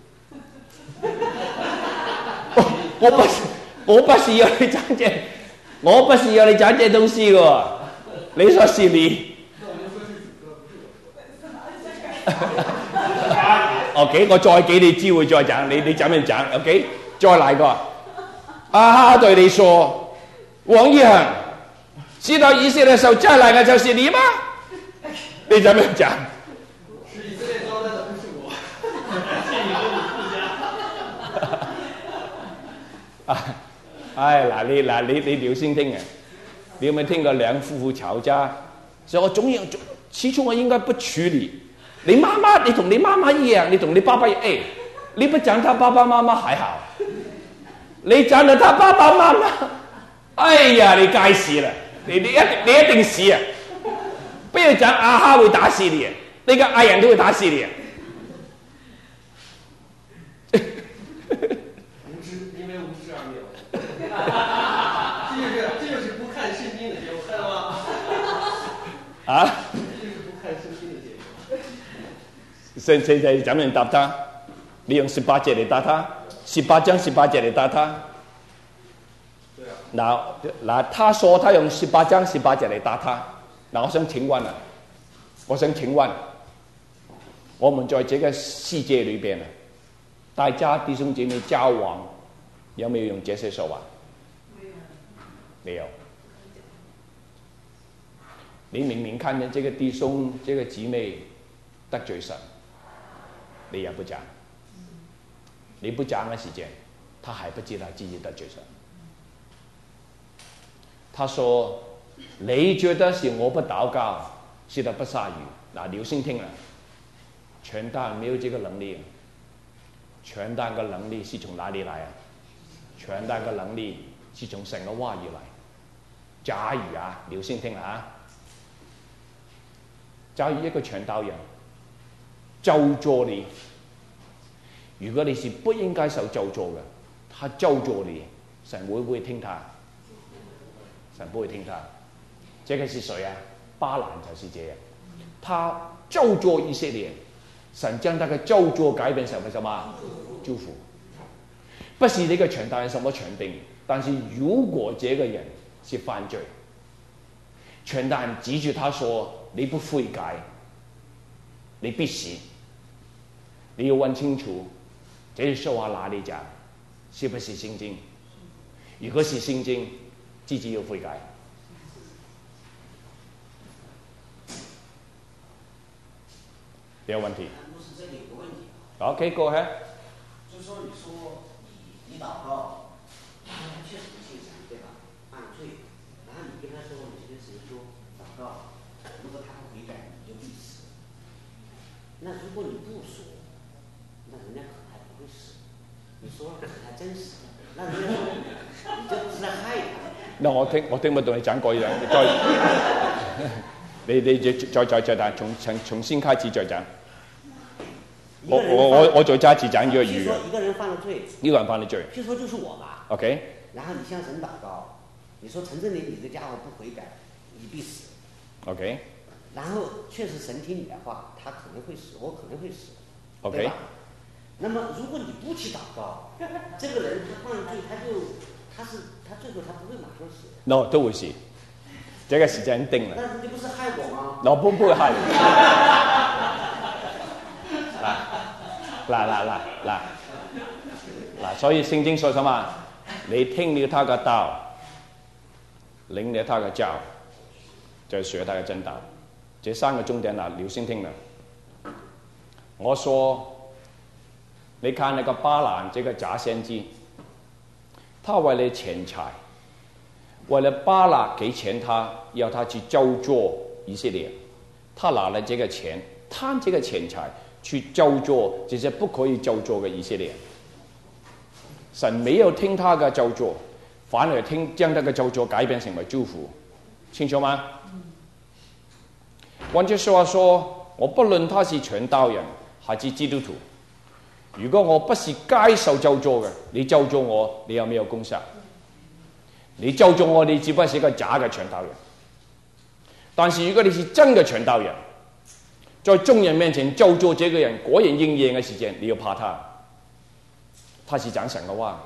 我我不是我不是要你講這，我不是要你講這東西嘅。你說是你。OK，我再給你機會再講，你你怎樣講 ？OK，再來個。亞哈對你說。王一恒，知道以色列受災難嘅就是你嗎？你怎麼講？ 是以色列遭災的不是我，是你和你父家。 啊哎，嗱你嗱你你聊先聽啊！你有冇聽過兩夫婦吵架？所以我總要始終我應該不處理。你媽媽，你同你媽媽一樣，你同你爸爸一樣，哎，你不講他爸爸媽媽還好，你講了他爸爸媽媽，哎呀，你該死了，你你一你一定死啊！不要講阿哈會打死你，那個阿陽都會打死你。 无知，因为无知而灭亡。这就是这就是不看圣经的结果，看到吗？ 啊？ 这就是不看圣经的结果。 現現在咱們答他，你用十八節嚟答他，十八章十八節嚟答他。 對啊。 嗱嗱，他說他用十八章十八節嚟答他。嗱，我想請問啊，我想請問，我們在這個世界裏邊啊，大家弟兄姐妹交往有沒有用這些說話？沒有。你明明看見這個弟兄、這個姊妹得罪神，你也不講。你不講的時間，他還不知道自己得罪神。他說：你覺得是我不禱告，是他不撒語。嗱，留心聽啦，傳道沒有這個能力。傳道嘅能力是從哪裡來啊？傳道嘅能力是從神嘅話語來。假如啊，留心聽啦啊！假如一個傳道人咒詛你，如果你是不應該受咒詛嘅，他咒詛你，神會不會聽他？神不會聽他。這個是誰啊？巴蘭就是這樣，他咒詛以色列，神將他的咒詛改變成為什麼？祝福。不是這個傳道人什麼權柄，但是如果這個人是犯罪，傳道人指住他說：你不悔改，你必死。你要問清楚，這些說話哪裡講？是不是聖經？如果是聖經，自己要悔改。有問題？ 不是这里有个问题。 OK， go ahead。 就说你说你你祷告，他确实不信神，对吧？犯罪，然后你跟他说，你跟神说祷告，如果他不悔改，你就必死。那如果你不说，那人家可能还不会死。你说了，可能还真死了。那人家说你这不是在害他？ 那我聽我聽不懂你講過一樣，你再你你再再再再重重重新開始再講。我我我我再加一次講一個語言。 一個人犯了罪， 一個人犯了罪。 譬如說就是我吧。 OK。 然後你向神禱告，你說陳正林，你這家伙不悔改，你必死。 OK。 然後確實神聽你的話，他可能會死，我可能會死。 OK。 對吧？那麼如果你不去禱告，這個人他犯罪，他就他是他最後他不會馬上死。 No， 都會死，這個時間定了。 但是你不是害我嗎？ 我不不會害你。嗱嗱嗱嗱嗱，所以聖經說什麼？你聽了他嘅道，領了他嘅教，就學他嘅真道。這三個重點啦，留心聽啦。我說，你看那個巴蘭這個假先知，他為了錢財，為了巴勒給錢他，要他去咒詛以色列，他拿了這個錢，貪這個錢財，去咒詛這些不可以咒詛嘅以色列。神沒有聽他嘅咒詛，反而聽將他嘅咒詛改變成為祝福，清楚嗎？換句話說，我不論他是傳道人還是基督徒，如果我不是該受咒詛嘅，你咒詛我，你有沒有功效？你咒詛我，你只不過是一個假嘅傳道人。但是如果你是真嘅傳道人，在眾人面前咒詛這個人果然應驗嘅時間，你要怕他，他是講神嘅話。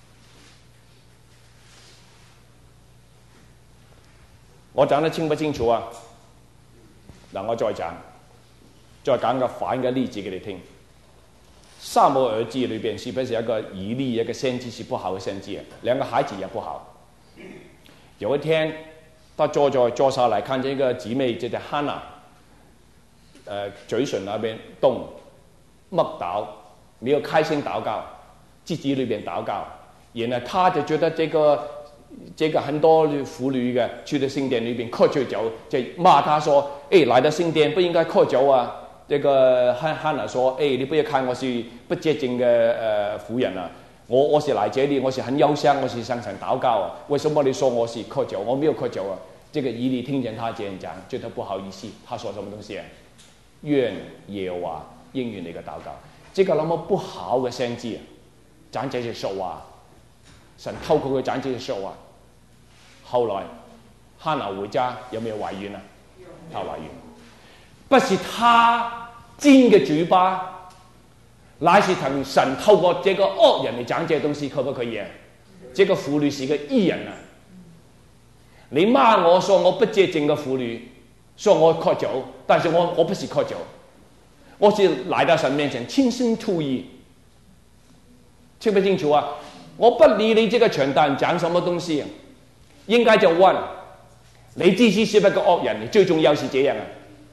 我講得清不清楚啊？嗱，我再講，再講個反嘅例子給你聽。撒母耳記裏邊是不是一個以利一個先知是不好嘅先知啊？兩個孩子也不好。有一天，他坐在坐下來，看見一個姊妹，叫做哈娜，呃，嘴唇那邊動，默禱，沒有開聲禱告，自己裏邊禱告， 然后他就觉得这个这个很多妇女嘅去到聖殿裏邊喝醉酒，就罵他說：誒，來到聖殿不應該喝酒啊！這個漢漢娜說：誒，你不要看我是不潔淨嘅呃婦人啊！我我是來這裏，我是很憂傷，我是向神禱告啊！為什麼你說我是喝酒？我沒有喝酒啊！這個以利聽見他這樣講，覺得不好意思，他說什麼東西啊？願耶和華應允你嘅禱告。這個那麼不好嘅先知啊，講這些說話，神透過佢講這些說話。後來哈拿回家有沒有懷孕啊？她懷孕，不是他尖嘅嘴巴，乃是同神透過這個惡人嚟講這些東西，可不可以啊？這個婦女是個義人啊！你罵我說我不潔淨嘅婦女，說我喝酒，但是我我不是喝酒，我是來到神面前親身吐意，清不清楚啊？我不理你這個傳道人講什麼東西啊，應該就問你自己是不是個惡人？你最重要是這樣啊！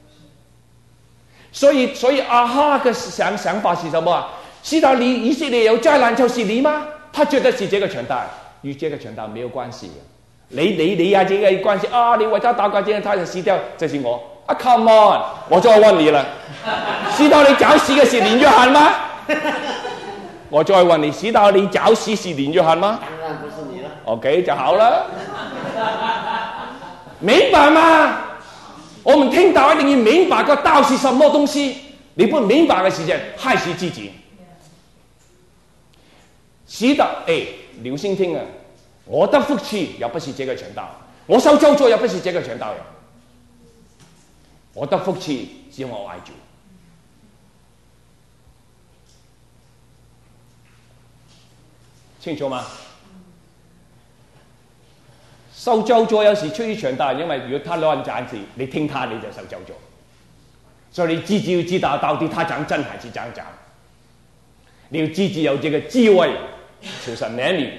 所以所以亞哈嘅想想法是什麼啊？知道你以色列有災難就是你嗎？他覺得是這個傳道人，與這個傳道人沒有關係嘅。你你你啊，這個關係啊，你為他禱告，這樣他就死掉，就是我。啊 ，come on，我再問你啦，知道你找死嘅是連約翰嗎？我再問你，知道你找死是連約翰嗎？當然不是你了。OK 就好了，明白嗎？我們聽到一定要明白個道是什麼東西，你不明白嘅時間害死自己。是的，哎，留心聽啊！我得福氣又不是這個傳道，我受咒詛又不是這個傳道人。我得福氣是因為我愛主，清楚嗎？受咒詛有時出於傳道人，因為如果他亂講字，你聽他你就受咒詛。所以你自己要知道到底他講真還是講假，你要自己有這個智慧，求神憐憫。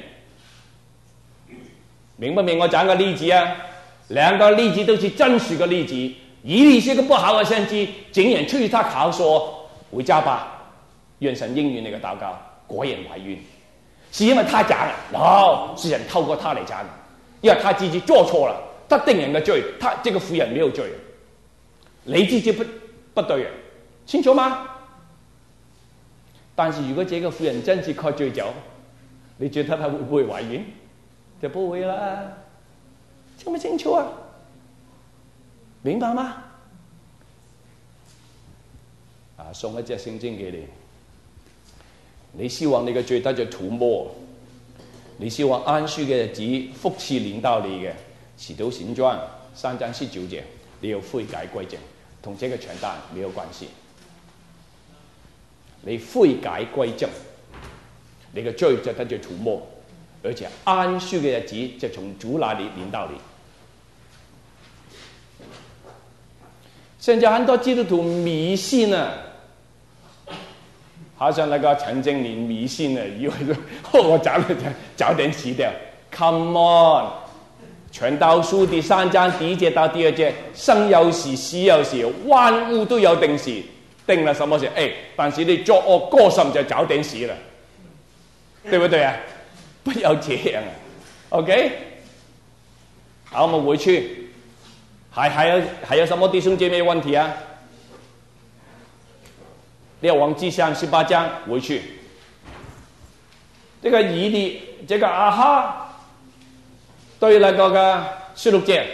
明不明我講個例子啊？兩個例子都是真實的例子。以利是個不好的先知，竟然出於他口說回家吧，願神應允你嘅禱告，果然懷孕，是因為他講啊 ？no， 是人透過他嚟講，因為他自己做錯了，他定人嘅罪，他這個婦人沒有罪，你自己不不對，清楚嗎？但是如果這個婦人真是喝醉酒，你覺得他會不會懷孕？就不會啦，清唔清楚啊？明白嗎？啊，送一隻聖經給你，你希望你嘅罪得着塗抹，你希望安舒嘅日子福氣臨到你嘅，使徒行傳三章十九節，你要悔改歸正，同這個傳道沒有關係。你悔改歸正，你嘅罪就得着塗抹，而且安舒嘅日子就從主那裡臨到你。現在很多基督徒迷信啊，好像那個陳經理迷信啊，以為我早點早點死掉。Come on，傳道書第三章第一節到第二節，生有時，死有時，萬物都有定時，定了什麼時？哎，但是你作惡過甚就早點死了，對不對啊？不要這樣啊 ，OK？ 好，我們回去。還還有還有什麼弟兄姐妹問題啊？列王紀上十八章回去。這個以利，這個亞哈對那個嘅十六節、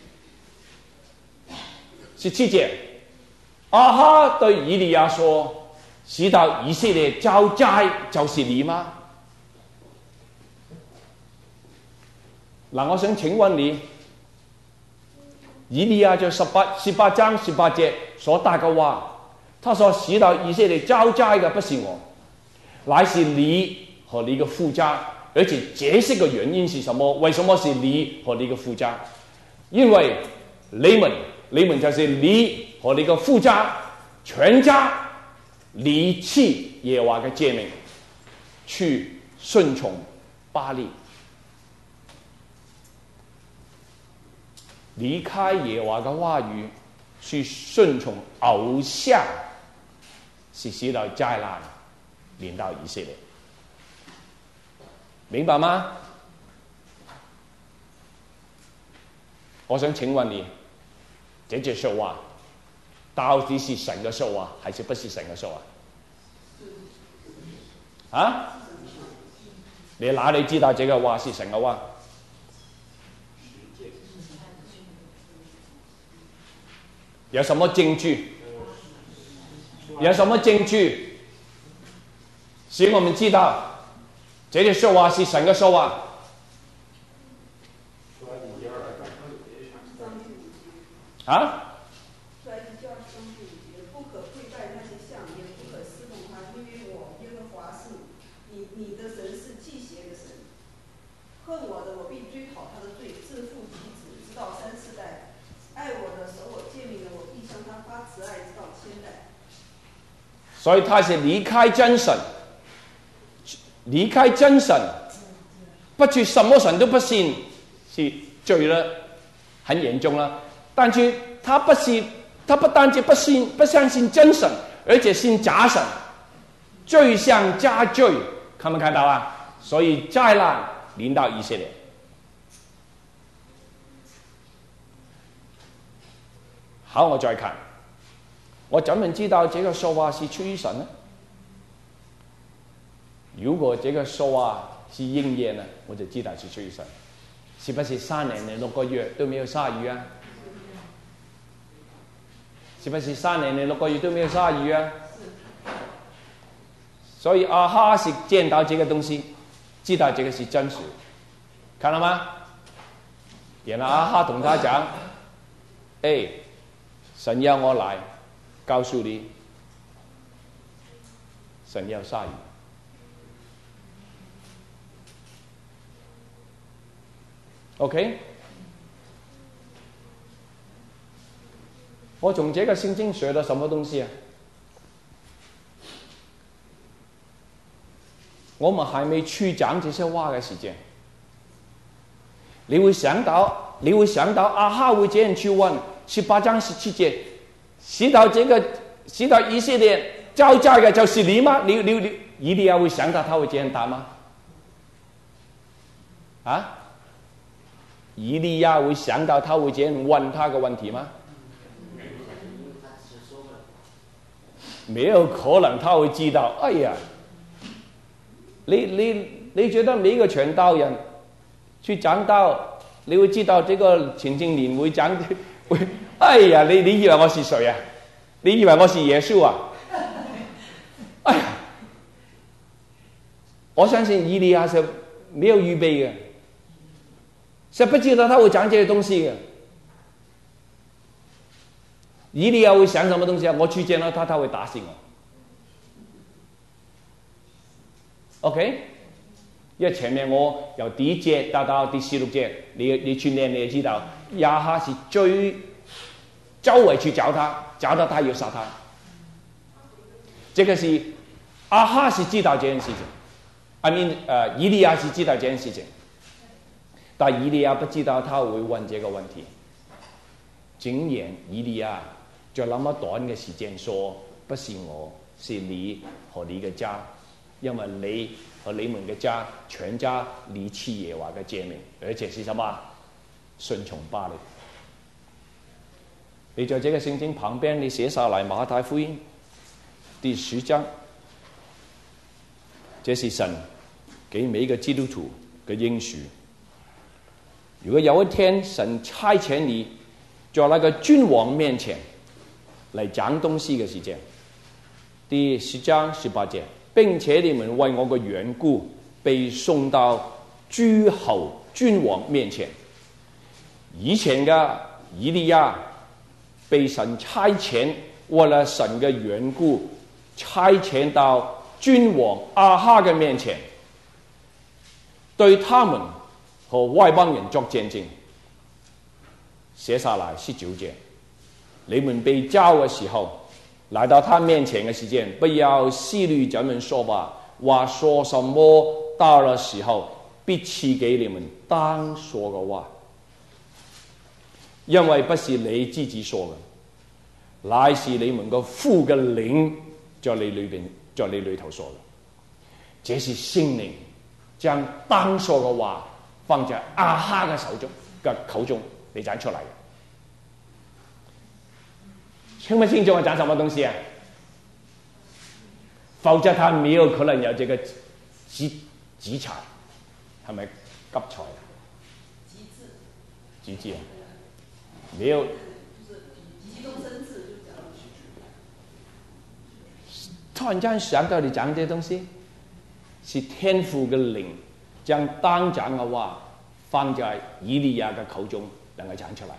十七節，亞哈對以利亞說：知道以色列遭災就是你嗎？嗱，我想請問你。以利亞就十八十八章十八節所答嘅話，他說：使到以色列遭災嘅不是我，乃是你和你嘅夫家。而且解釋嘅原因是什麼？為什麼是你和你嘅夫家？因為你們，你們就是你和你嘅夫家，全家離棄耶和華嘅誡命，去順從巴力。離開耶和華嘅話語，去順從偶像，是使到災難臨到以色列。 明白吗？我想请问你，这句说話到底是神嘅說話，還是不是神嘅說話？啊？你哪裏知道這個話是神嘅話？有什麼證據？有什麼證據使我們知道這句說話是神嘅說話？啊？ 恨我的，我必追讨他的罪，自父及子，直到三四代；爱我的，守我诫命的，我必向他发慈爱，直到千代。 所以他是離開真神，離開真神，不去什麼神都不信，是罪了，很嚴重了。但是他不是，他不單止不信，不相信真神，而且信假神，罪上加罪，看沒看到啊？所以災難臨到以色列。好，我再看，我怎麼知道這個說話是出於神呢？如果這個說話是應驗呢，我就知道是出於神。是不是三年零六個月都沒有下雨啊？是不是三年零六個月都沒有下雨啊？所以亞哈是見到這個東西，知道這個是真實，看到嗎？然後亞哈同他講：哎，神要我來告訴你，神要下雨。OK， 我從這個聖經學了什麼東西啊？我們還沒去講這些話的時間，你會想到，你會想到亞哈會這樣去問十八章十七節，使到這個使到以色列交債嘅就是你嗎？你你你以利亞會想到他會這樣答嗎？啊？以利亞會想到他會這樣問他個問題嗎？沒有可能他會知道。哎呀，你你你覺得每一個傳道人去講道，你會知道這個前經年會講會？哎呀，你你以為我是誰啊？你以為我是耶穌啊？哎呀，我相信以利亞是沒有預備嘅。是不知道他會講這些東西嘅。以利亞會想什麼東西啊？我去見到他，他會打死我。OK， 因為前面我由第一節到到第十六節，你你去念你也知道，亞哈是追周圍去找他，找到他要殺他。這個是亞哈是知道這件事情 ，I mean， 呃，以利亞是知道這件事情。但以利亞不知道他會問這個問題，竟然以利亞在那麼短嘅時間說：不是我，是你和你嘅家，因為你和你們嘅家全家離棄耶和華嘅誡命，而且是什麼？順從巴力。你在這個聖經旁邊，你寫下來馬太福音第十章，這是神給每一個基督徒嘅應許。如果有一天神差遣你在那個君王面前嚟講東西嘅時間，第十章十八節，並且你們為我嘅緣故被送到諸侯君王面前。以前嘅以利亞被神差遣，為了神嘅緣故差遣到君王亞哈嘅面前，對他們和外邦人作見證，寫下來十九節。你們被召嘅時候，來到他面前嘅時間，不要思慮怎麼說吧，話說什麼到了時候必賜給你們當說嘅話，因為不是你自己說嘅，乃是你們個父嘅靈在你裏邊，在你裏頭說嘅。這是聖靈將當說嘅話放在亞哈嘅手中嘅口中嚟講出嚟嘅。清不清楚我講什麼東西啊？否則他沒有可能有這個集集財，係咪急財啊？ 極致， 極致啊，沒有。 急中生智就講。 突然間想到你講這東西，是天父嘅靈將當講嘅話放在以利亞嘅口中，能夠講出來。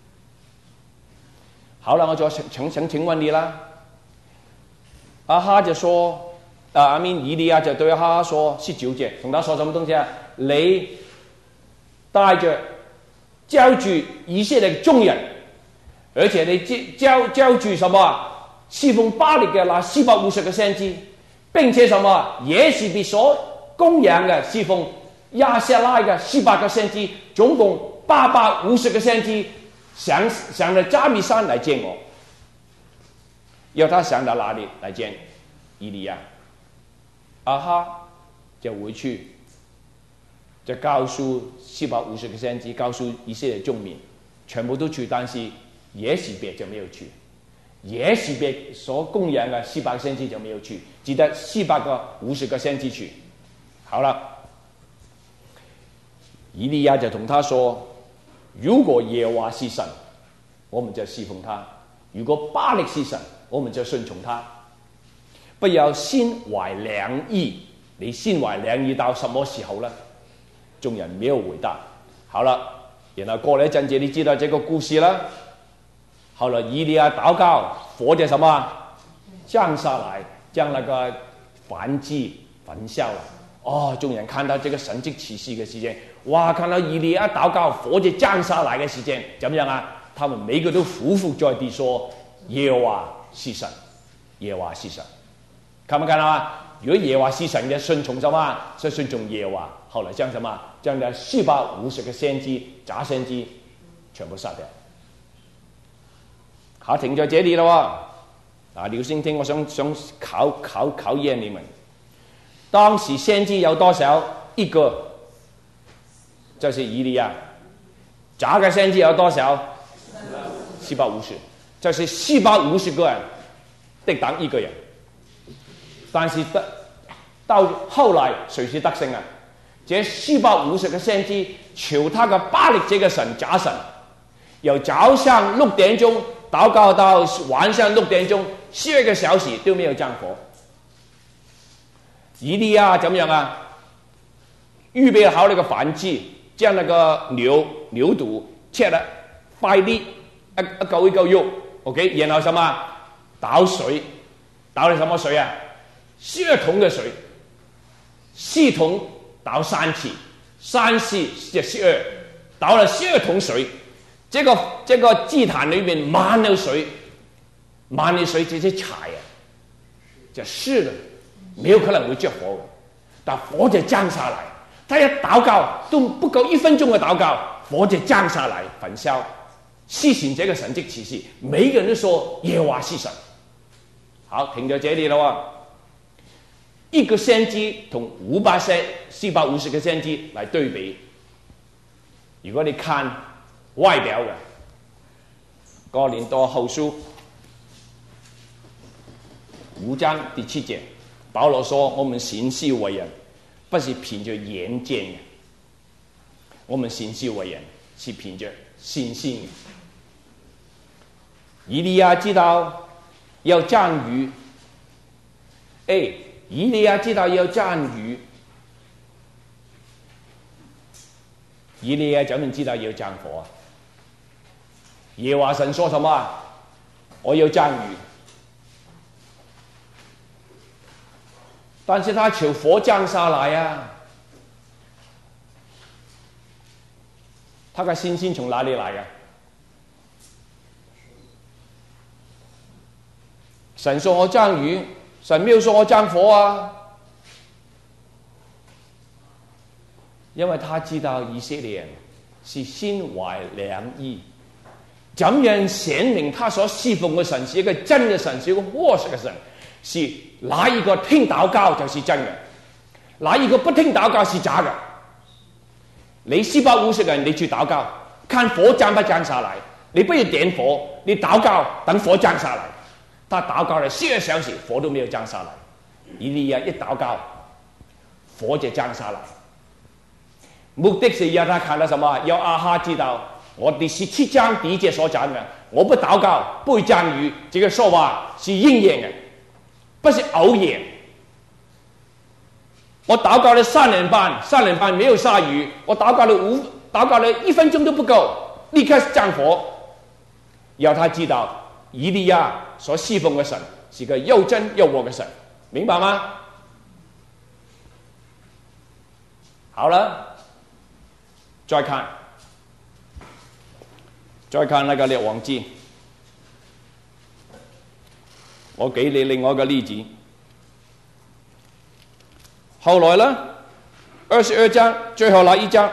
好了，我就想想請問你啦。阿哈就說，啊阿明以利亞就對阿哈說十九節，同他說什麼東西啊？你帶着交住以色列眾人，而且你交交住什麼？侍奉巴力嘅那四百五十個先知，並且什麼？耶洗別所供養嘅侍奉亞舍拉嘅四百個先知，總共八百五十個先知。上上到加密山來見我，要他上到哪裡來見以利亞？阿哈就回去，就告訴四百五十個先知，告訴以色列眾民，全部都去，但是耶洗別就沒有去。耶洗別所供養嘅四百個先知就沒有去，只得四百個五十個先知去。好了，以利亞就同他說。如果耶和華是神，我們就侍奉他；如果巴力是神，我們就順從他。不要心懷兩意，你心懷兩意到什麼時候呢？眾人沒有回答。好了，然後過了一陣子，你知道這個故事了。後來以利亞禱告，火就什麼降下來，將那個燔祭焚燒了。哦，眾人看到這個神蹟奇事嘅時間，哇！看到以利亞禱告，火就降下來嘅時間，怎麼樣啊？他們每個都匍匐在地說：耶和華是神，耶和華是神。看唔看到啊？如果耶和華是神嘅順從什麼？就順從耶和華。後來將什麼？將那四百五十個先知、假先知全部殺掉。好，停在這裡咯。啊，廖先聽，我想想考考考驗你們。當時先知有多少？一個，就是以利亞。假嘅先知有多少？四百五十，就是四百五十個人敵擋一個人。但是得到後來誰是得勝啊？這四百五十個先知求他個巴力這個神假神，由早上六點鐘禱告到晚上六點鐘，十二個小時都沒有降火。以利亞怎麼樣啊？預備好那個燔祭，將那個牛牛肚切了塊粒，一一嚿一嚿肉 ，OK， 然後什麼倒水，倒了什麼水啊？十二桶的水，四桶倒三次，三四就十二，倒了十二桶水，這個這個祭壇裏面滿了水，滿了水這些柴啊，就濕了。沒有可能會着火，但火就降下來。他一禱告都不夠一分鐘嘅禱告，火就降下來焚燒，施行這個神蹟奇事。每一個人都說耶和華是神。好，停在這裡了。一個先知同五百先四百五十個先知來對比。如果你看外表嘅，哥林多後書五章第七節。保羅說：我們行事為人，不是憑着眼見嘅，我們行事為人是憑着信心嘅。以利亞知道要降雨，誒，以利亞知道要降雨，以利亞怎麼知道要降火啊？耶和華神說什麼？我要降雨。但是他求火降下來啊，他嘅信心從哪裡來啊？神說我降雨，神沒有說我降火啊，因為他知道以色列人是心懷良意，怎樣顯明他所侍奉嘅神是一個真嘅神，是一個活實嘅神，是哪一個聽禱告就是真嘅， 哪一个不听祷告是假的？你四百五十个人，你去祷告，看火降不降下来？你不要点火，你祷告等火降下来。他祷告了四个小时，火都没有降下来。以利亞一禱告，火就降下來。目的是要他看到什麼？要亞哈知道，我第十七章第一節所講的，我不禱告不會降雨，這個說話是應驗的，不是偶然。我禱告了三年半，三年半沒有下雨，我禱告了五，禱告了一分鐘都不夠，立刻降火。要他知道，以利亞所侍奉的神是個又真又活的神，明白嗎？好了，再看，再看那個列王記，我給你另外一個例子。後來呢，二十二章最後那一章，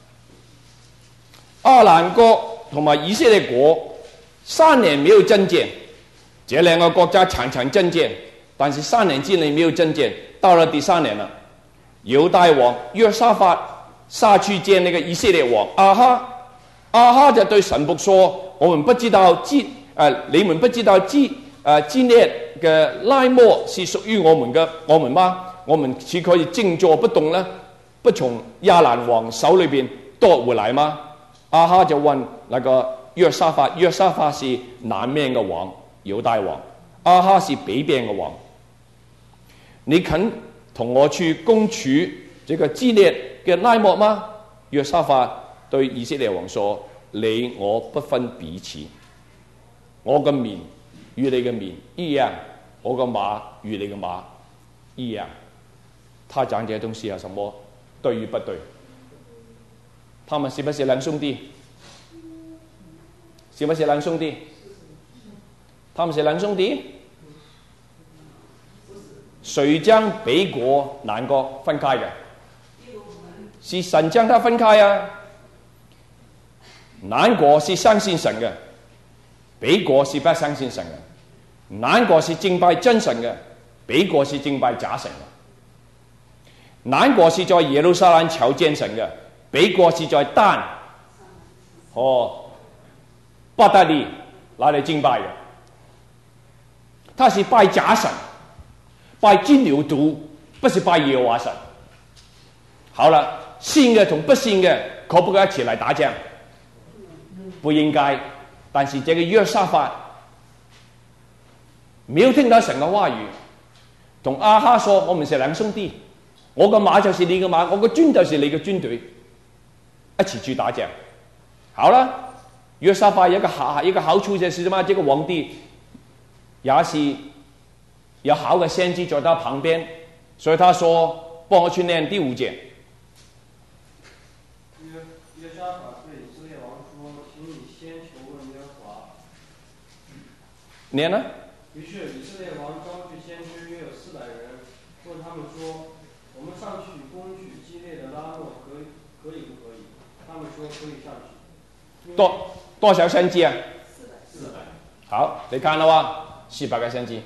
亞蘭國同埋以色列國三年沒有征戰，這兩個國家常常征戰，但是三年之內沒有征戰。到了第三年了，猶大王約沙法下去見那個以色列王亞哈，亞哈就對神僕說：我們不知道基呃你們不知道基呃基列嘅拉末是屬於我們嘅我們嗎？我們豈可以靜坐不動呢？不從亞蘭王手裏邊奪回來嗎？亞哈就問那個約沙法，約沙法是南面嘅王，猶大王；亞哈是北邊嘅王。你肯同我去攻取這個基列嘅拉末嗎？約沙法對以色列王說：你我不分彼此，我嘅面與你嘅面一樣，我嘅馬與你嘅馬一樣。他講這些東西有什麼對與不對？他們是不是兩兄弟？是不是兩兄弟？他們是兩兄弟？誰將北國南國分開嘅？是神將它分開啊！南國是相信神嘅，北國是不相信神嘅。南國是敬拜真神嘅，北國是敬拜假神嘅。南國是在耶路撒冷朝見神嘅，北國是在但和伯特利那裡敬拜嘅。他是拜假神，拜金牛犢，不是拜耶和華神。好了，信嘅同不信嘅可不可以一起來打仗？不應該。但是這個約沙法沒有聽到神嘅話語，同亞哈說：我們是兩兄弟，我個馬就是你個馬，我個軍就是你個軍隊，一起去打仗。好了，約沙法有一個好一個好處就是什麼？這個皇帝也是有好嘅先知在他旁邊，所以他說：幫我去念第五節。 約約沙法對以色列王說：請你先求問耶和華。 念呢？ 於是以色列王召聚先知約有四百人，問他們說：我們上去攻取基列的拉末可以可以不可以？他們說可以上去。 多多少先知啊？ 四百。四百。 好，你看了哇？四百個先知。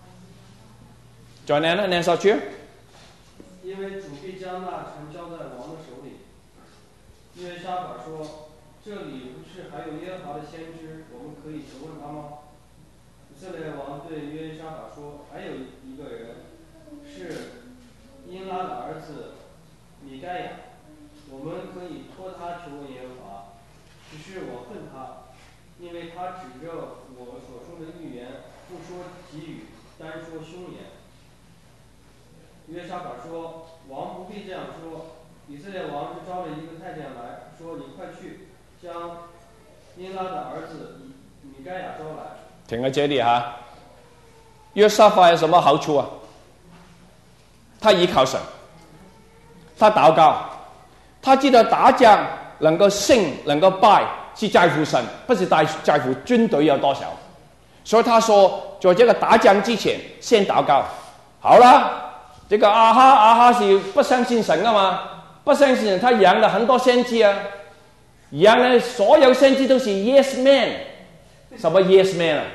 再念呢？念下去。 因為主必將那城交在王的手裡。約沙法說：這裡不是還有耶和華的先知，我們可以求問他嗎？以色列王對約沙法說：還有一個人是因拉的兒子米該亞，我們可以托他求問耶和華。只是我恨他，因為他指着我所說的預言，不說吉語，單說凶言。約沙法說：王不必這樣說。以色列王就招了一個太監來說：你快去將因拉的兒子米該亞招來。 停喺這裡哈。約沙法有什麼好處啊？他依靠神，他禱告，他知道打仗能夠勝能夠敗是在乎神，不是在在乎軍隊有多少。所以他說，在這個打仗之前先禱告。好啦，這個亞哈亞哈是不相信神啊嘛，不相信神，他養了很多先知啊，養了所有先知都是 yes man， 什麼 yes man 啊？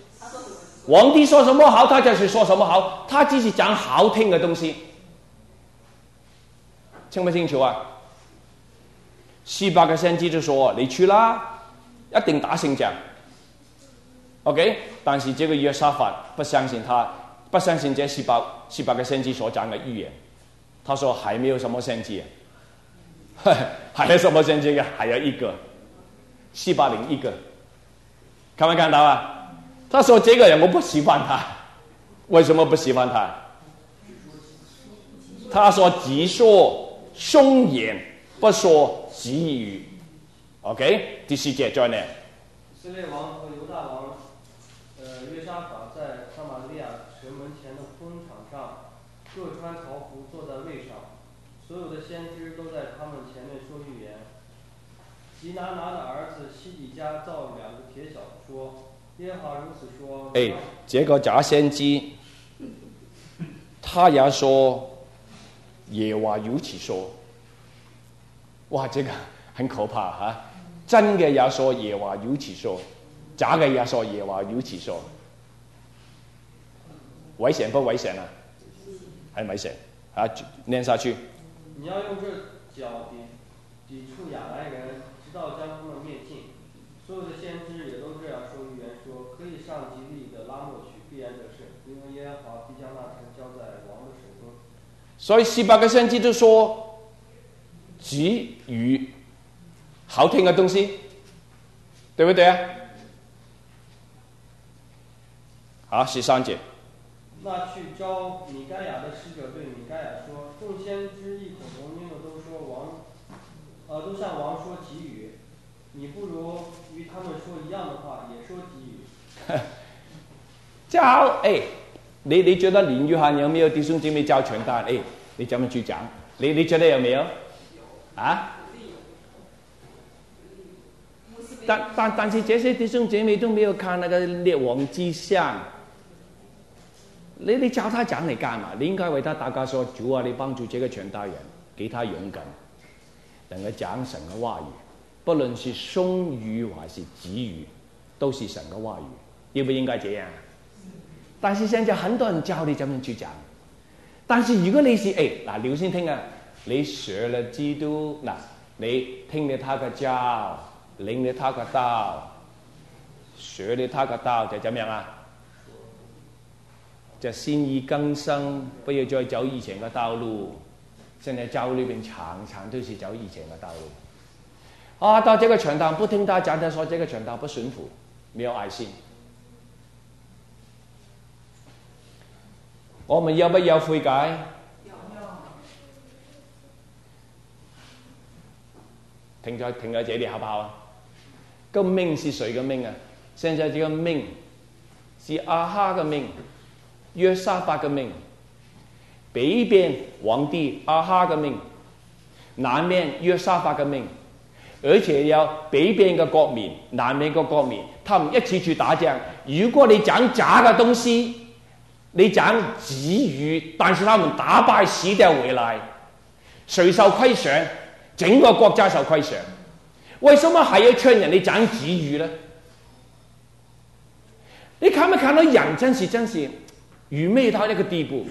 皇帝說什麼好，他就是說什麼好，他只是講好聽的東西。 清不清楚啊？十八个先知就说：“你去啦，一定打勝仗。” OK， 但是這個約沙法不相信他，不相信這十八十八個先知所講的預言。他說：“還沒有什麼先知啊，還有什麼先知嘅？還有一個，四百零一個，看沒看到啊？”他說：“這個人我不喜歡他，為什麼不喜歡他？”他說：“只說凶言，不說吉語。” OK， 第四節再呢。 以色列王和猶大王，呃，約沙法在撒瑪利亞城門前的空場上，各穿朝服坐在位上，所有的先知都在他們前面說預言。吉拿拿的兒子西底家造兩個鐵曉子說：“耶和華如此說。” 哎，這個假先知，他也說耶和華如此說。哇，這個很可怕哈、啊！真嘅也說耶和華如此說，假嘅也說耶和華如此說，危險不危險啊？很危險啊！念下去。 你要用這腳抵抵觸亞蘭人，直到將他們滅盡。所有的先知也都這樣說預言說，可以上吉利的拉末去，必然得勝，因為耶和華必將那城交在王的手中。 所以十八個先知都說吉語。好聽嘅東西，對不對啊？好，十三節。 那去招米該亞的使者對米該亞說：“眾先知異口同音的都說王，呃，都向王說吉語，你不如與他們說一樣的話，也說吉語。” 就好，哎，你你覺得林約翰有沒有弟兄姐妹交傳單？哎，你怎麼去講？你你覺得有沒有？啊？但但但是這些弟兄姐妹都沒有看那個列王記上，你你教他講嚟幹嘛？你應該為他禱告說：主啊，你幫助這個傳道人，給他勇敢，能夠講神嘅話語，不論是凶語還是吉語，都是神嘅話語，應不應該這樣？但是現在很多人教你怎麼去講，但是如果你是誒嗱，劉先聽啊，你學了基督嗱，你聽了他嘅教。領了他個道，學了他個道，就怎樣啊？就心意更新，不要再走以前嘅道路。現在教裏邊常常都是走以前嘅道路。啊，到這個傳道不聽他講，他說這個傳道不順服，沒有愛心。我們要不要悔改？停在停在這裡好不好啊？個命是誰嘅命啊？現在這個命是亞哈嘅命，約沙法嘅命，北邊皇帝亞哈嘅命，南面約沙法嘅命，而且有北邊嘅國民，南面嘅國民，他們一起去打仗。如果你講假嘅東西，你講吉語，但是他們打敗死掉回來，誰受虧損？整個國家受虧損。為什麼還要勸人哋講吉語呢？你看沒看到人真是真是愚昧到一個地步？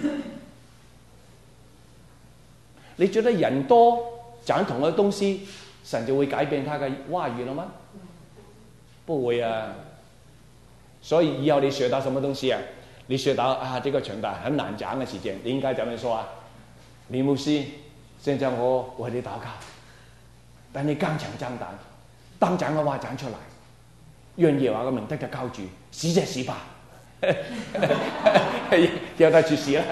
你覺得人多講同一個東西，神就會改變他嘅話語了嗎？不會啊！所以以後你學到什麼東西啊？你學到啊，這個傳道很難講嘅時間，你應該怎麼說啊？李牧師，現在我為你禱告。但你剛強壯膽，當講嘅話講出來，讓耶和華嘅名得嘅高住，死就死吧，讓他去死啦，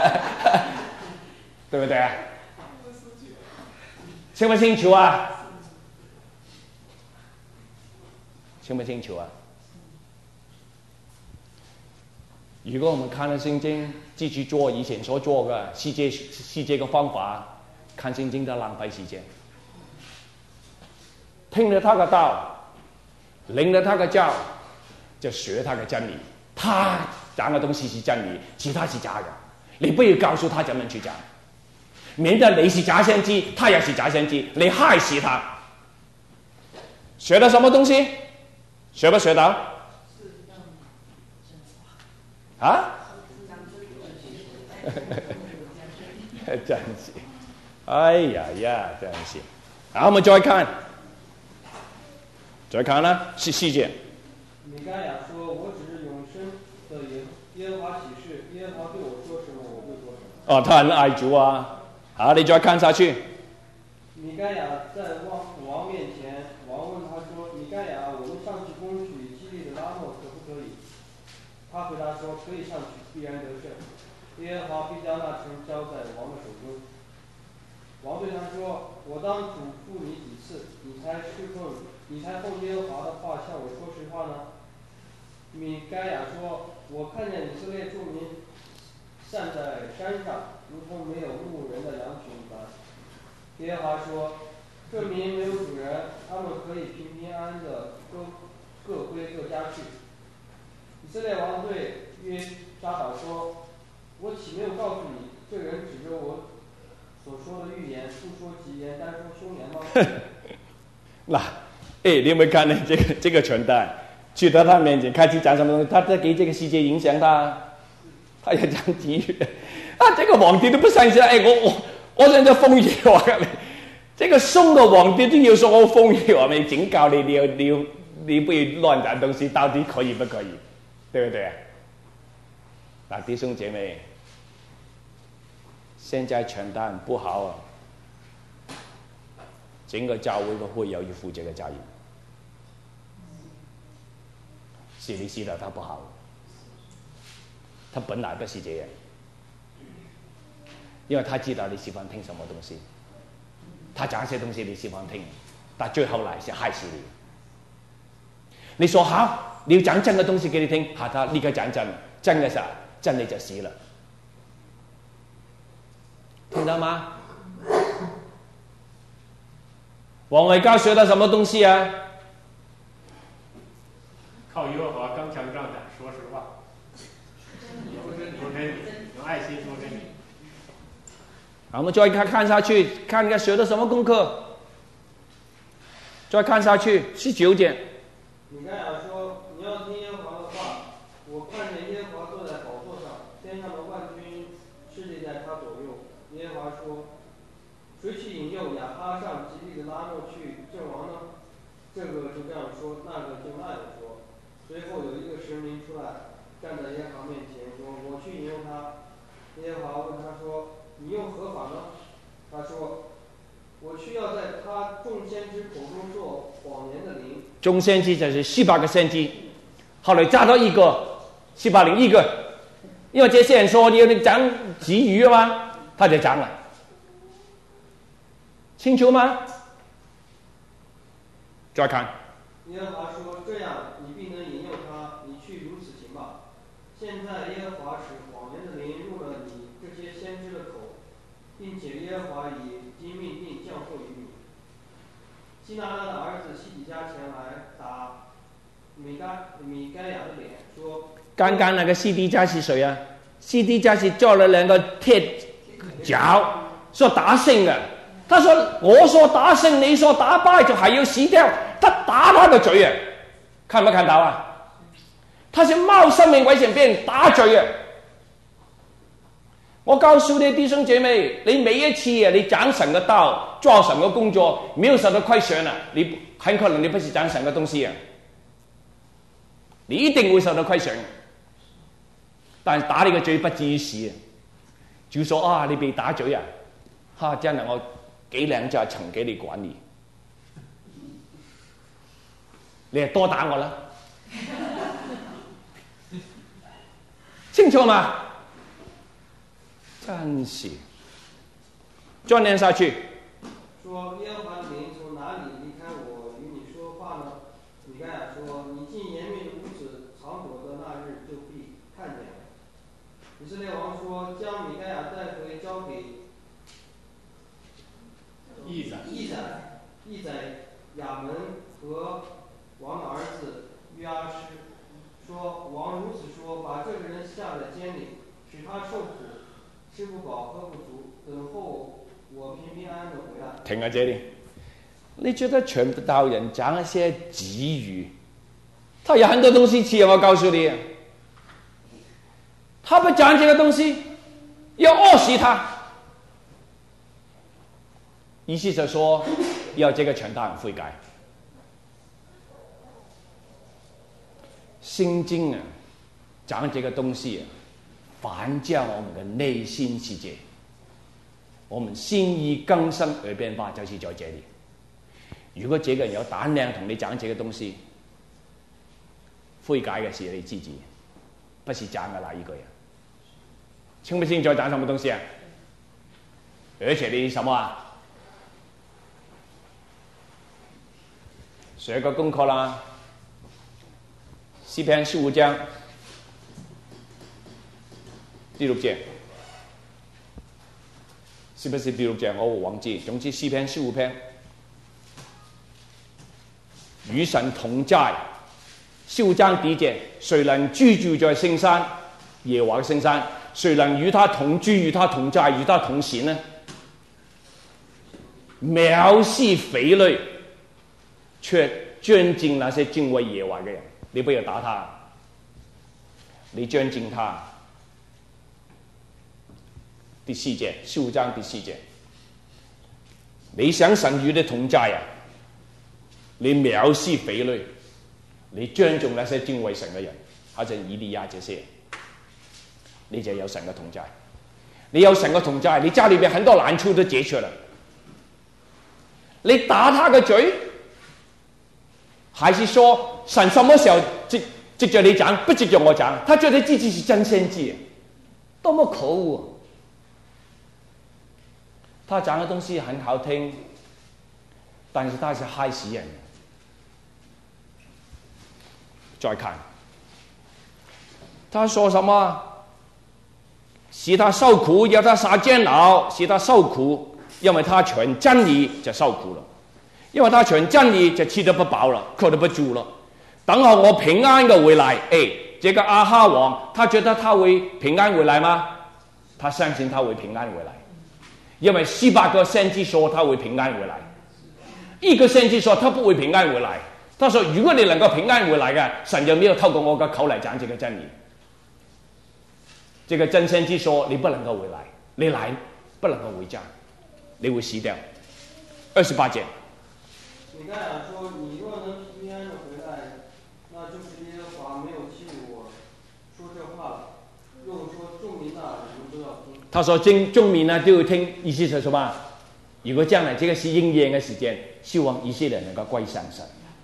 對不對啊？清不清楚啊？清不清楚啊？如果我們看了聖經，繼續做以前所做嘅世界世界嘅方法，看聖經都浪費時間。聽了他的道，領了他的教，就學他的真理。他講的東西是真理，其他是假的。你不要告訴他怎麼去講，免得你是假先知，他也是假先知，你害死他。學到什麼東西？學不學到？啊？真是哎呀呀，真是。好，我们再看，再看呢是细节。 米该亚说：“我只是永生的耶耶和华启示，耶和华对我说什么，我就说什么。” 哦，他很爱主啊。好，你再看下去。 米该亚在王王面前，王问他说：“米该亚，我们上去攻取基利的拉莫，可不可以？”他回答说：“可以上去，必然得胜。耶和华必将那城交在王的手中。”王对他说：“我当嘱咐你几次，你才侍奉，你才奉耶和华的话向我说实话呢？”米该亚说：“我看见以色列众民散在山上，如同没有牧人的羊群一般。”耶和华说：“这民没有主人，他们可以平平安安的各各归各家去。”以色列王对约沙法说：“我岂没有告诉你，这人指着我所说的预言，不说吉言，单说凶言吗？” 那，哎，你有没有看呢？这个这个传单去到他面前，开始讲什么东西，他在给这个世界影响他，他要讲吉语啊！这个皇帝都不相信，哎，我我我真係奉耶和華嘅，這個鬆嘅皇帝都要說我奉耶和華，咪警告你，你要你要你不要亂講東西，到底可以不可以？對不對啊？嗱，弟兄姐妹，現在傳單不好啊，整個教會都會有要負責嘅責任。是你知道他不好，他本來不是這樣，因為他知道你喜歡聽什麼東西，他講些東西你喜歡聽，但最後來是害死你。你說好，你要講真嘅東西給你聽，嚇他立刻講真，真嘅時候真你就死了，聽到嗎？王偉高學到什麼東西啊？ 靠耶和華剛強壯膽，說實話，說真說真，用愛心說真理。 好，我們再看看下去，看看學到什麼功課。再看下去，十九節。 米該亞說：“你要聽耶和華的話，我看見耶和華坐在寶座上，天上的萬軍侍立在他左右。”耶和華說：“誰去引誘亞哈上吉利的拉莫去陣亡呢？”這個就這樣說，那個就那樣說。隨後有一個神明出來，站在耶和華面前說：“我去引誘他。”耶和華問他說：“你用何法呢？”他說：“我需要在他眾先知口中說謊言的靈。” 眾先知就是四百個先知，後來加到一個四百零一個，因為這些人說你要你講吉語啊嘛，他就講了，清楚嗎？再看。 耶和華說：“這樣你必能引誘他，你去如此行吧。現在耶和華使謊言的靈入了你這些先知的口，並且耶和華已經命定降禍於你。”西拿拉的兒子西底家前來打米該米該亞的臉，說：“ 剛剛那個西底家是誰啊？西底家是做了兩個鐵腳，說打勝的。他說：我說打勝，你說打敗，就還要死掉。他打他的嘴啊，看沒看到啊？他是冒生命危險被人打嘴啊！我告訴你弟兄姐妹，你每一次啊，你講神嘅道，做神嘅工作，沒有受到虧損啊，你很可能你不是講神嘅東西啊，你一定會受到虧損。但打你嘅嘴不至於死啊！就說啊，你被打嘴啊，哈，真係我幾兩隻層給你管理，你係多打我啦，清楚嗎？真是，再念下去。 說耶和華的靈從哪裡離開我與你說話呢？米該亞說：你進嚴密的屋子藏躲的那日，就必看見了。以色列王說：將米該亞帶回交給義宰， 義宰，義宰亞門和王的兒子約阿施，說王如此說，把這個人下在監裡，使他受苦。吃不飽喝不足，等候我平平安安的回來。 停喺這裡，你覺得傳道人講一些吉語，他有很多東西吃，我告訴你，他不講這個東西，要餓死他。 意思就说要这个全大人悔改。心经啊，讲这个东西啊，反教我们的内心世界，我们心意更新而变化，就是在这里。如果这个人有胆量同你讲这个东西，悔改的是你自己，不是讲的那一个人。清不清楚讲什么东西啊？而且你什么啊？学个功课啦，诗篇十五章第六节，是不是第六节？我忘记。总之诗篇十五篇，与神同在。十五章第一节，谁能居住在聖山？耶和華的聖山，誰能與他同居、與他同在、與他同行呢？藐視匪類，卻尊敬那些敬畏耶和華的人。你不要打他，你尊敬他。第四節，十五章第四節，你想神與你同在啊？你藐視匪類，你尊重那些敬畏神的人，好像以利亞這些，你就有神的同在。你有神的同在，你家裏面很多難處都解決了。你打他的嘴，還是說神什麼時候藉藉着你講，不藉着我講？他覺得自己是真先知，多麼可惡！他講的東西很好聽，但是他是害死人。再看，他說什麼？使他受苦，要他下監牢，使他受苦，因為他傳真理就受苦了，因為他傳真理就吃得不飽了，喝得不足了。等候我平安的回來。哎，這個亞哈王，他覺得他會平安回來嗎？他相信他會平安回來，因為十八個先知說他會平安回來，一個先知說他不會平安回來。他說如果你能夠平安回來嘅，神就沒有透過我嘅口來講這個真理。這個真先知說你不能夠回來，你來不能夠回家，你會死掉。二十八節， 米該亞說：你若能平安的回來，那就是耶和華沒有欺辱我，說這話了。又說眾民啊，你們都要聽。他說眾眾民呢都要聽，意思是什麼？如果將來這個是應驗嘅時間，希望以色列能夠歸向神。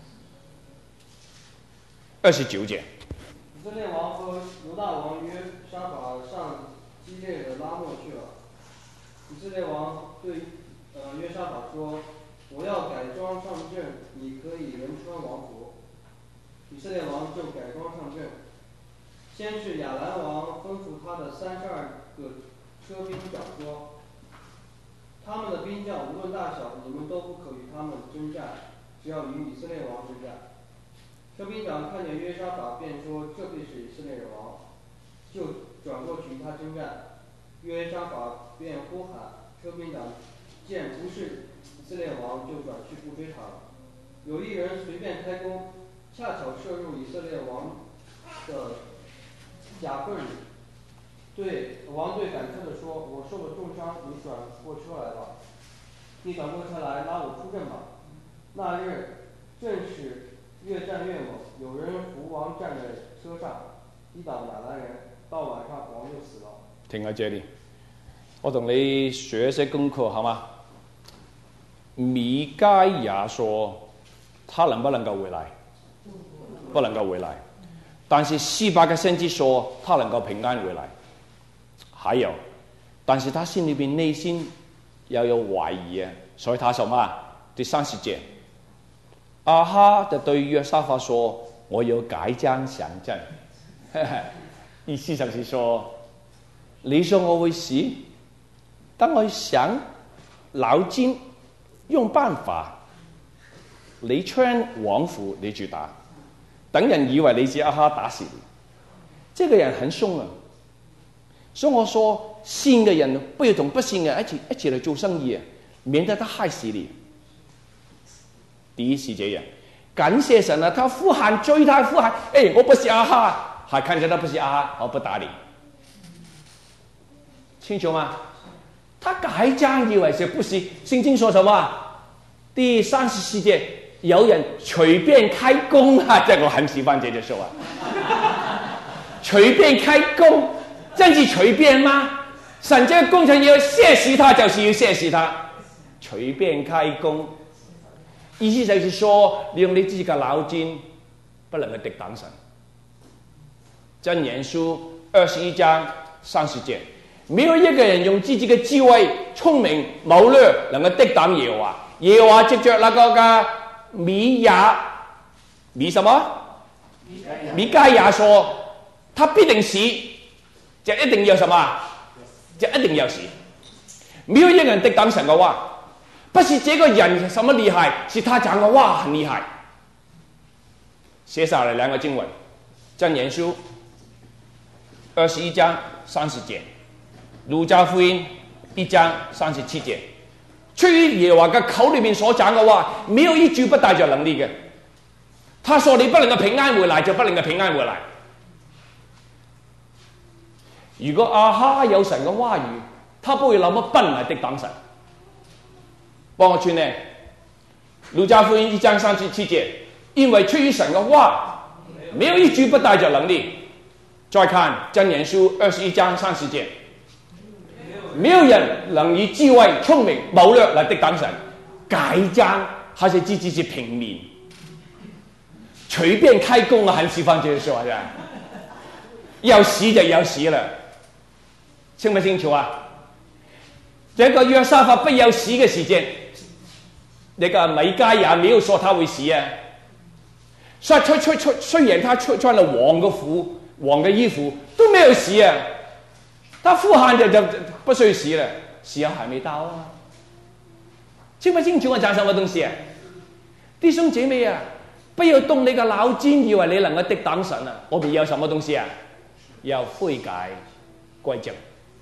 二十九節，以色列王和猶大王約沙法上基列的拉末去了。以色列王對呃約沙法說：我要改裝上陣，你可以人穿王服。以色列王就改裝上陣。先是亞蘭王吩咐他的三十二個車兵長說：他們的兵將無論大小，你們都不可與他們征戰，只要與以色列王征戰。車兵長看見約沙法，便說：這必是以色列王，就轉過去與他征戰。約沙法便呼喊，車兵長見不是以色列王，就轉去不追他了。有一人隨便開弓，恰巧射入以色列王的甲縫裡。對王對趕車的說：我受了重傷，你轉過車來吧。你轉過車來，拉我出陣吧。那日正是越戰越猛，有人扶王站在車上，抵擋亞蘭人，到晚上王就死了。停喺這裡，我同你學一些功課好嗎？米該亞說他能不能夠回來？不能夠回來。但是十八個先知說他能夠平安回來。還有，但是他心裏邊內心要有懷疑啊，所以他什麼？第三十節。亞哈就對約沙法說：我要改裝上陣。意思就是說，你說我會死，等我想腦筋用辦法，你穿王服你去打，等人以為你是亞哈打死你。這個人很兇啊，所以我說信嘅人不要同不信嘅一起一起嚟做生意啊，免得他害死你。第一是這樣，感謝神啊！他呼喊追他呼喊，哎，我不是亞哈，還看見他不是亞哈，我不打你，清楚嗎？ 他改章以为是不是？圣经说什么？第三十四节，有人随便开工啊！这个我很喜欢这句说话。随便开工，真是随便吗？神这个工程要谢死他，就是要谢死他。随便开工，意思就是说，你用你自己嘅腦筋，不能夠敵擋神。箴言書二十一章三十節，沒有一個人用自己嘅智慧、聰明、謀略能夠敵擋耶和華。耶和華藉着那個嘅米亞米什麼？米迦亞說，他必定死，就一定要什麼？就一定要死。沒有一個人敵擋神嘅話。不是這個人什麼厲害，是他講嘅話很厲害。寫下來兩個經文，箴言書二十一章三十節，路加福音一章三十七節。出於耶和華嘅口裏面所講嘅話，沒有一句不帶着能力嘅。他說你不能夠平安回來，就不能夠平安回來。如果亞哈有神嘅話語，他不會那麼笨嚟敵擋神。幫我串呢，路加福音一章三十七節，因為出於神嘅話，沒有一句不帶着能力。再看箴言書二十一章三十節，沒有人能以智慧、聰明、謀略來敵擋神。改章還是自己是平民，隨便開工啊，很喜歡這個說話嘅，要死就要死了，清唔清楚啊？這個約沙法不要死嘅時間。那個米迦也沒有說他會死啊，所以雖雖雖然他穿穿了黃嘅服、黃嘅衣服，都沒有死啊。他呼喊就就不需要死了，死啊還沒到啊。清不清楚我講什麼東西啊？弟兄姐妹啊，不要動你個腦筋，以為你能夠敵擋神啊！我們要什麼東西啊？要悔改歸正。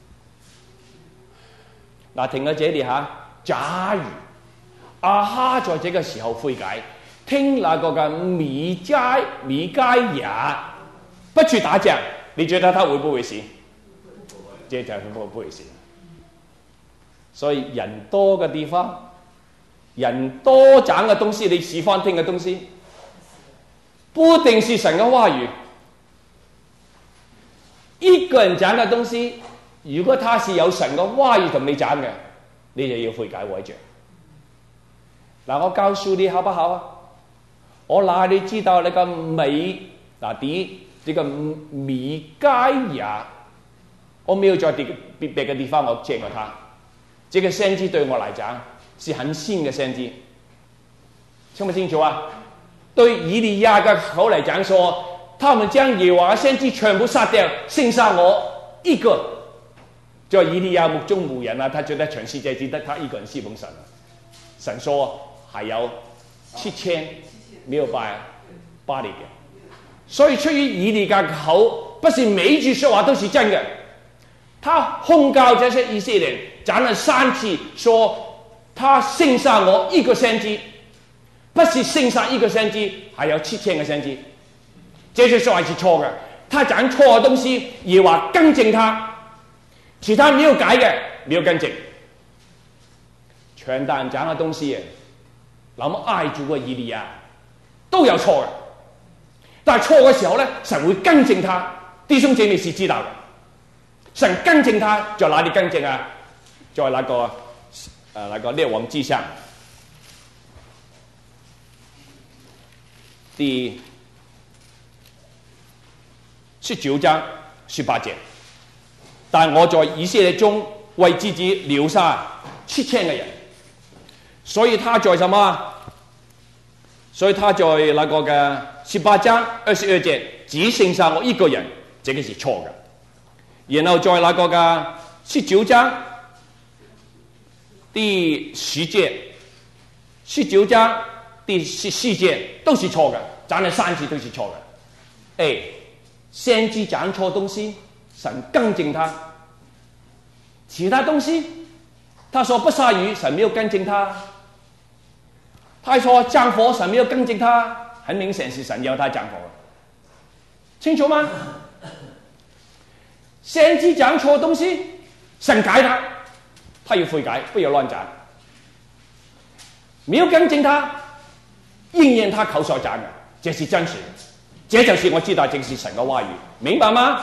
嗱，停喺這裡嚇，假如亞哈在這個時候悔改，聽那個嘅米迦米迦亞不去打仗，你覺得他會不會死？這就係不不會死。所以人多嘅地方，人多講嘅東西，你喜歡聽嘅東西，不一定是神嘅話語。一個人講嘅東西，如果他是有神嘅話語同你講嘅，你就要悔改歸正。嗱，我告訴你好不好啊？我哪裡知道那個米嗱啲這個米迦亞，我沒有在別別別嘅地方我見過他。這個先知對我來講是很新嘅先知，清唔清楚啊？對以利亞嘅口嚟講說，他們將耶和華先知全部殺掉，剩下我一個。在以利亞目中無人啊，他覺得全世界只得他一個人侍奉神。神說還有七千沒有巴巴力嘅，所以出於以利亞嘅口，不是每一句說話都是真嘅。他控告這些以色列人，講了三次，說他剩下我一個先知，不是剩下一個先知，還有七千個先知。這些說話是錯嘅，他講錯嘅東西，耶和華更正他。其他沒有改嘅，沒有更正。全單講嘅東西，那麼愛主嘅以利亞都有錯嘅，但係錯嘅時候咧，神會更正他。弟兄姐妹是知道嘅，神更正他在哪裡更正啊？在那個誒、呃、那個列王記上第十九章十八節。但我在以色列中為自己留下七千個人，所以他在什麼？所以他在那個嘅十八章二十二節只剩下我一個人，這個是錯嘅。然後在那個嘅十九章第十節、十九章第十四節都是錯嘅，講了三次都是錯嘅。誒，先知講錯東西，神更正他，其他東西，他說不下雨，神沒有更正他；他說降火，神沒有更正他，很明顯是神要他降火，清楚嗎？先知講錯東西，神改他， 他要悔改，不要乱讲，没有跟进他，应验他口所讲的，这是真实的，这就是我知道这是神的话语，明白吗？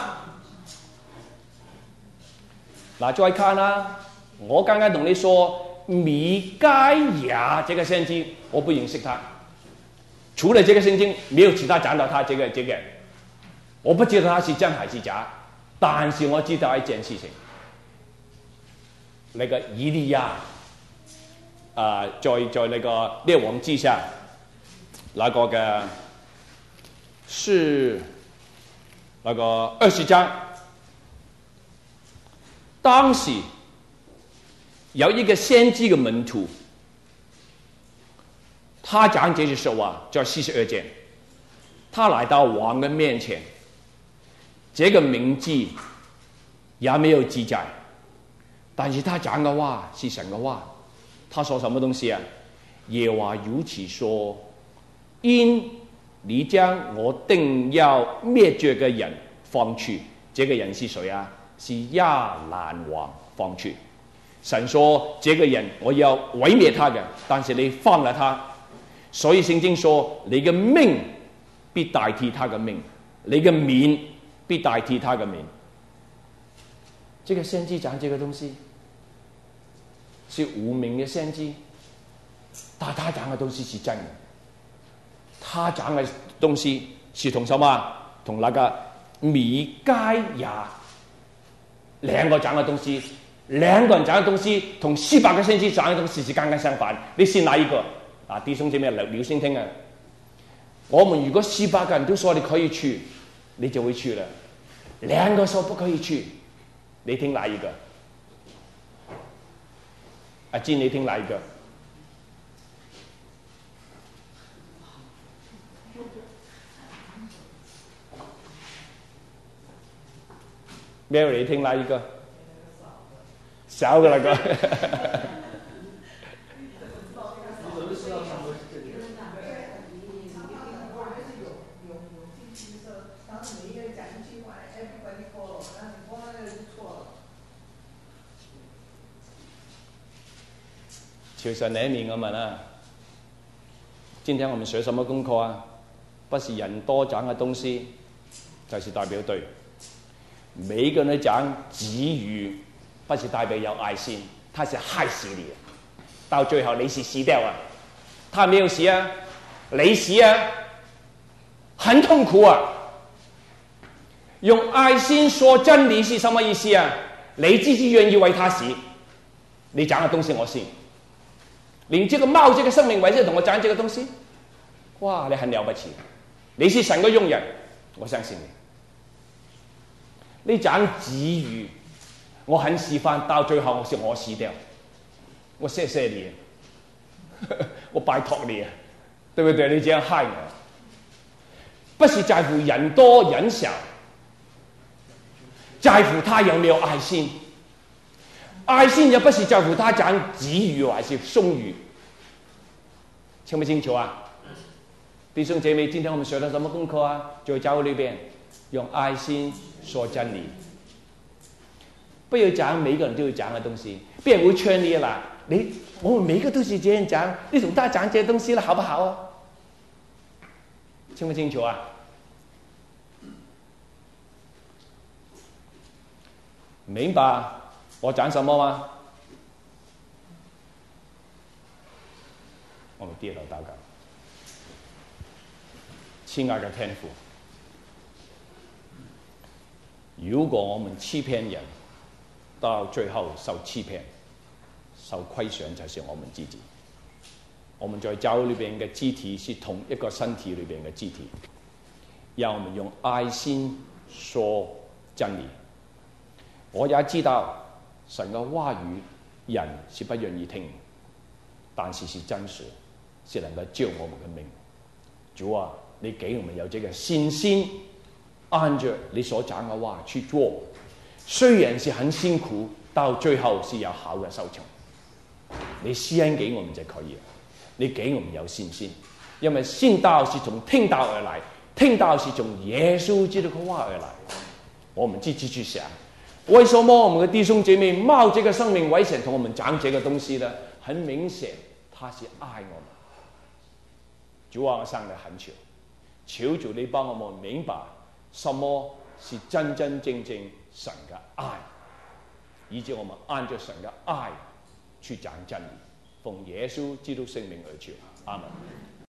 嗱，再看啦，我刚刚同你说米该亚这个先知，我不认识他，除了这个圣经，没有其他讲到他这个这个，我不知道他是真还是假，但是我知道一件事情，那个以利亚，啊、呃，在在那个列王记下，那个嘅是那个二十章。当时有一个先知的门徒，他讲这些说话，在四十二节，他来到王的面前，这个名字也没有记载，但是他讲的话是神的话。他说什么东西啊？耶和华如此说：因你将我定要灭绝的人放去，这个人是谁啊？是亚兰王放去。神说这个人我要毁灭他的，但是你放了他，所以圣经说你的命必代替他的命，你的名必代替他的名。这个先知讲这个东西是无名的先知，但他讲的东西是真的，他讲的东西是同什么？同那个米该亚两个讲的东西，两个人讲的东西同四百个先知讲的东西是刚刚相反。你信哪一个？啊，弟兄姐妹留心听啊！我们如果四百个人都说你可以去，你就会去了；两个说不可以去，你听哪一个？阿金，你听哪一个？Mary， 你听哪一个？少的那个。其实哪面我们啊，今天我们学什么功课啊？不是人多讲的东西，就是代表对。每一个人讲给予，不是代表有爱心，他是害死你，到最后你是死掉啊！他没有死啊，你死啊，很痛苦啊！用爱心说真理是什么意思啊？你自己愿意为他死，你讲的东西我信。连这个冒这个生命为这同我讲这个东西，哇，你很了不起，你是神的用人，我相信你。你讲给予，我很喜欢，到最後我是我死掉，我謝謝你，我拜託你啊，對不對？你這樣害我，不是在乎人多人少，在乎他有沒有愛心。愛心也不是在乎他講給予還是送予，清不清楚啊？弟兄姐妹，今天我們學到什麼功課啊？在教會裏邊用愛心說真理，不要講每個人都要講嘅東西，別人會勸你啦。你我們每個都是這樣講，你同他講這些東西啦，好不好啊？清不清楚啊？明白我講什麼嗎？我們低頭禱告，親愛的天父，如果我們欺騙人，到最後受欺騙、受虧損，就是我們自己。我們在教會裏邊嘅肢體是同一個身體裏邊嘅肢體，讓我們用愛心說真理。我也知道神嘅話語人是不願意聽，但是是真實，是能夠救我們嘅命。主啊，你給我們有這個信心，按着你所講嘅話去做，雖然是很辛苦，到最後是有好嘅收場。你施恩給我們就可以了，你給我們有信心，因為信道是從聽道而來，聽道是從耶穌基督嘅話而來。我們自己去想， 为什么我们的弟兄姐妹冒这个生命危险同我们讲这个东西呢？很明显，他是爱我们。主啊，我向你恳求，求主你帮我们明白什么是真真正正神的爱，以致我们按照神的爱去讲真理。奉耶稣基督圣名而求，阿门。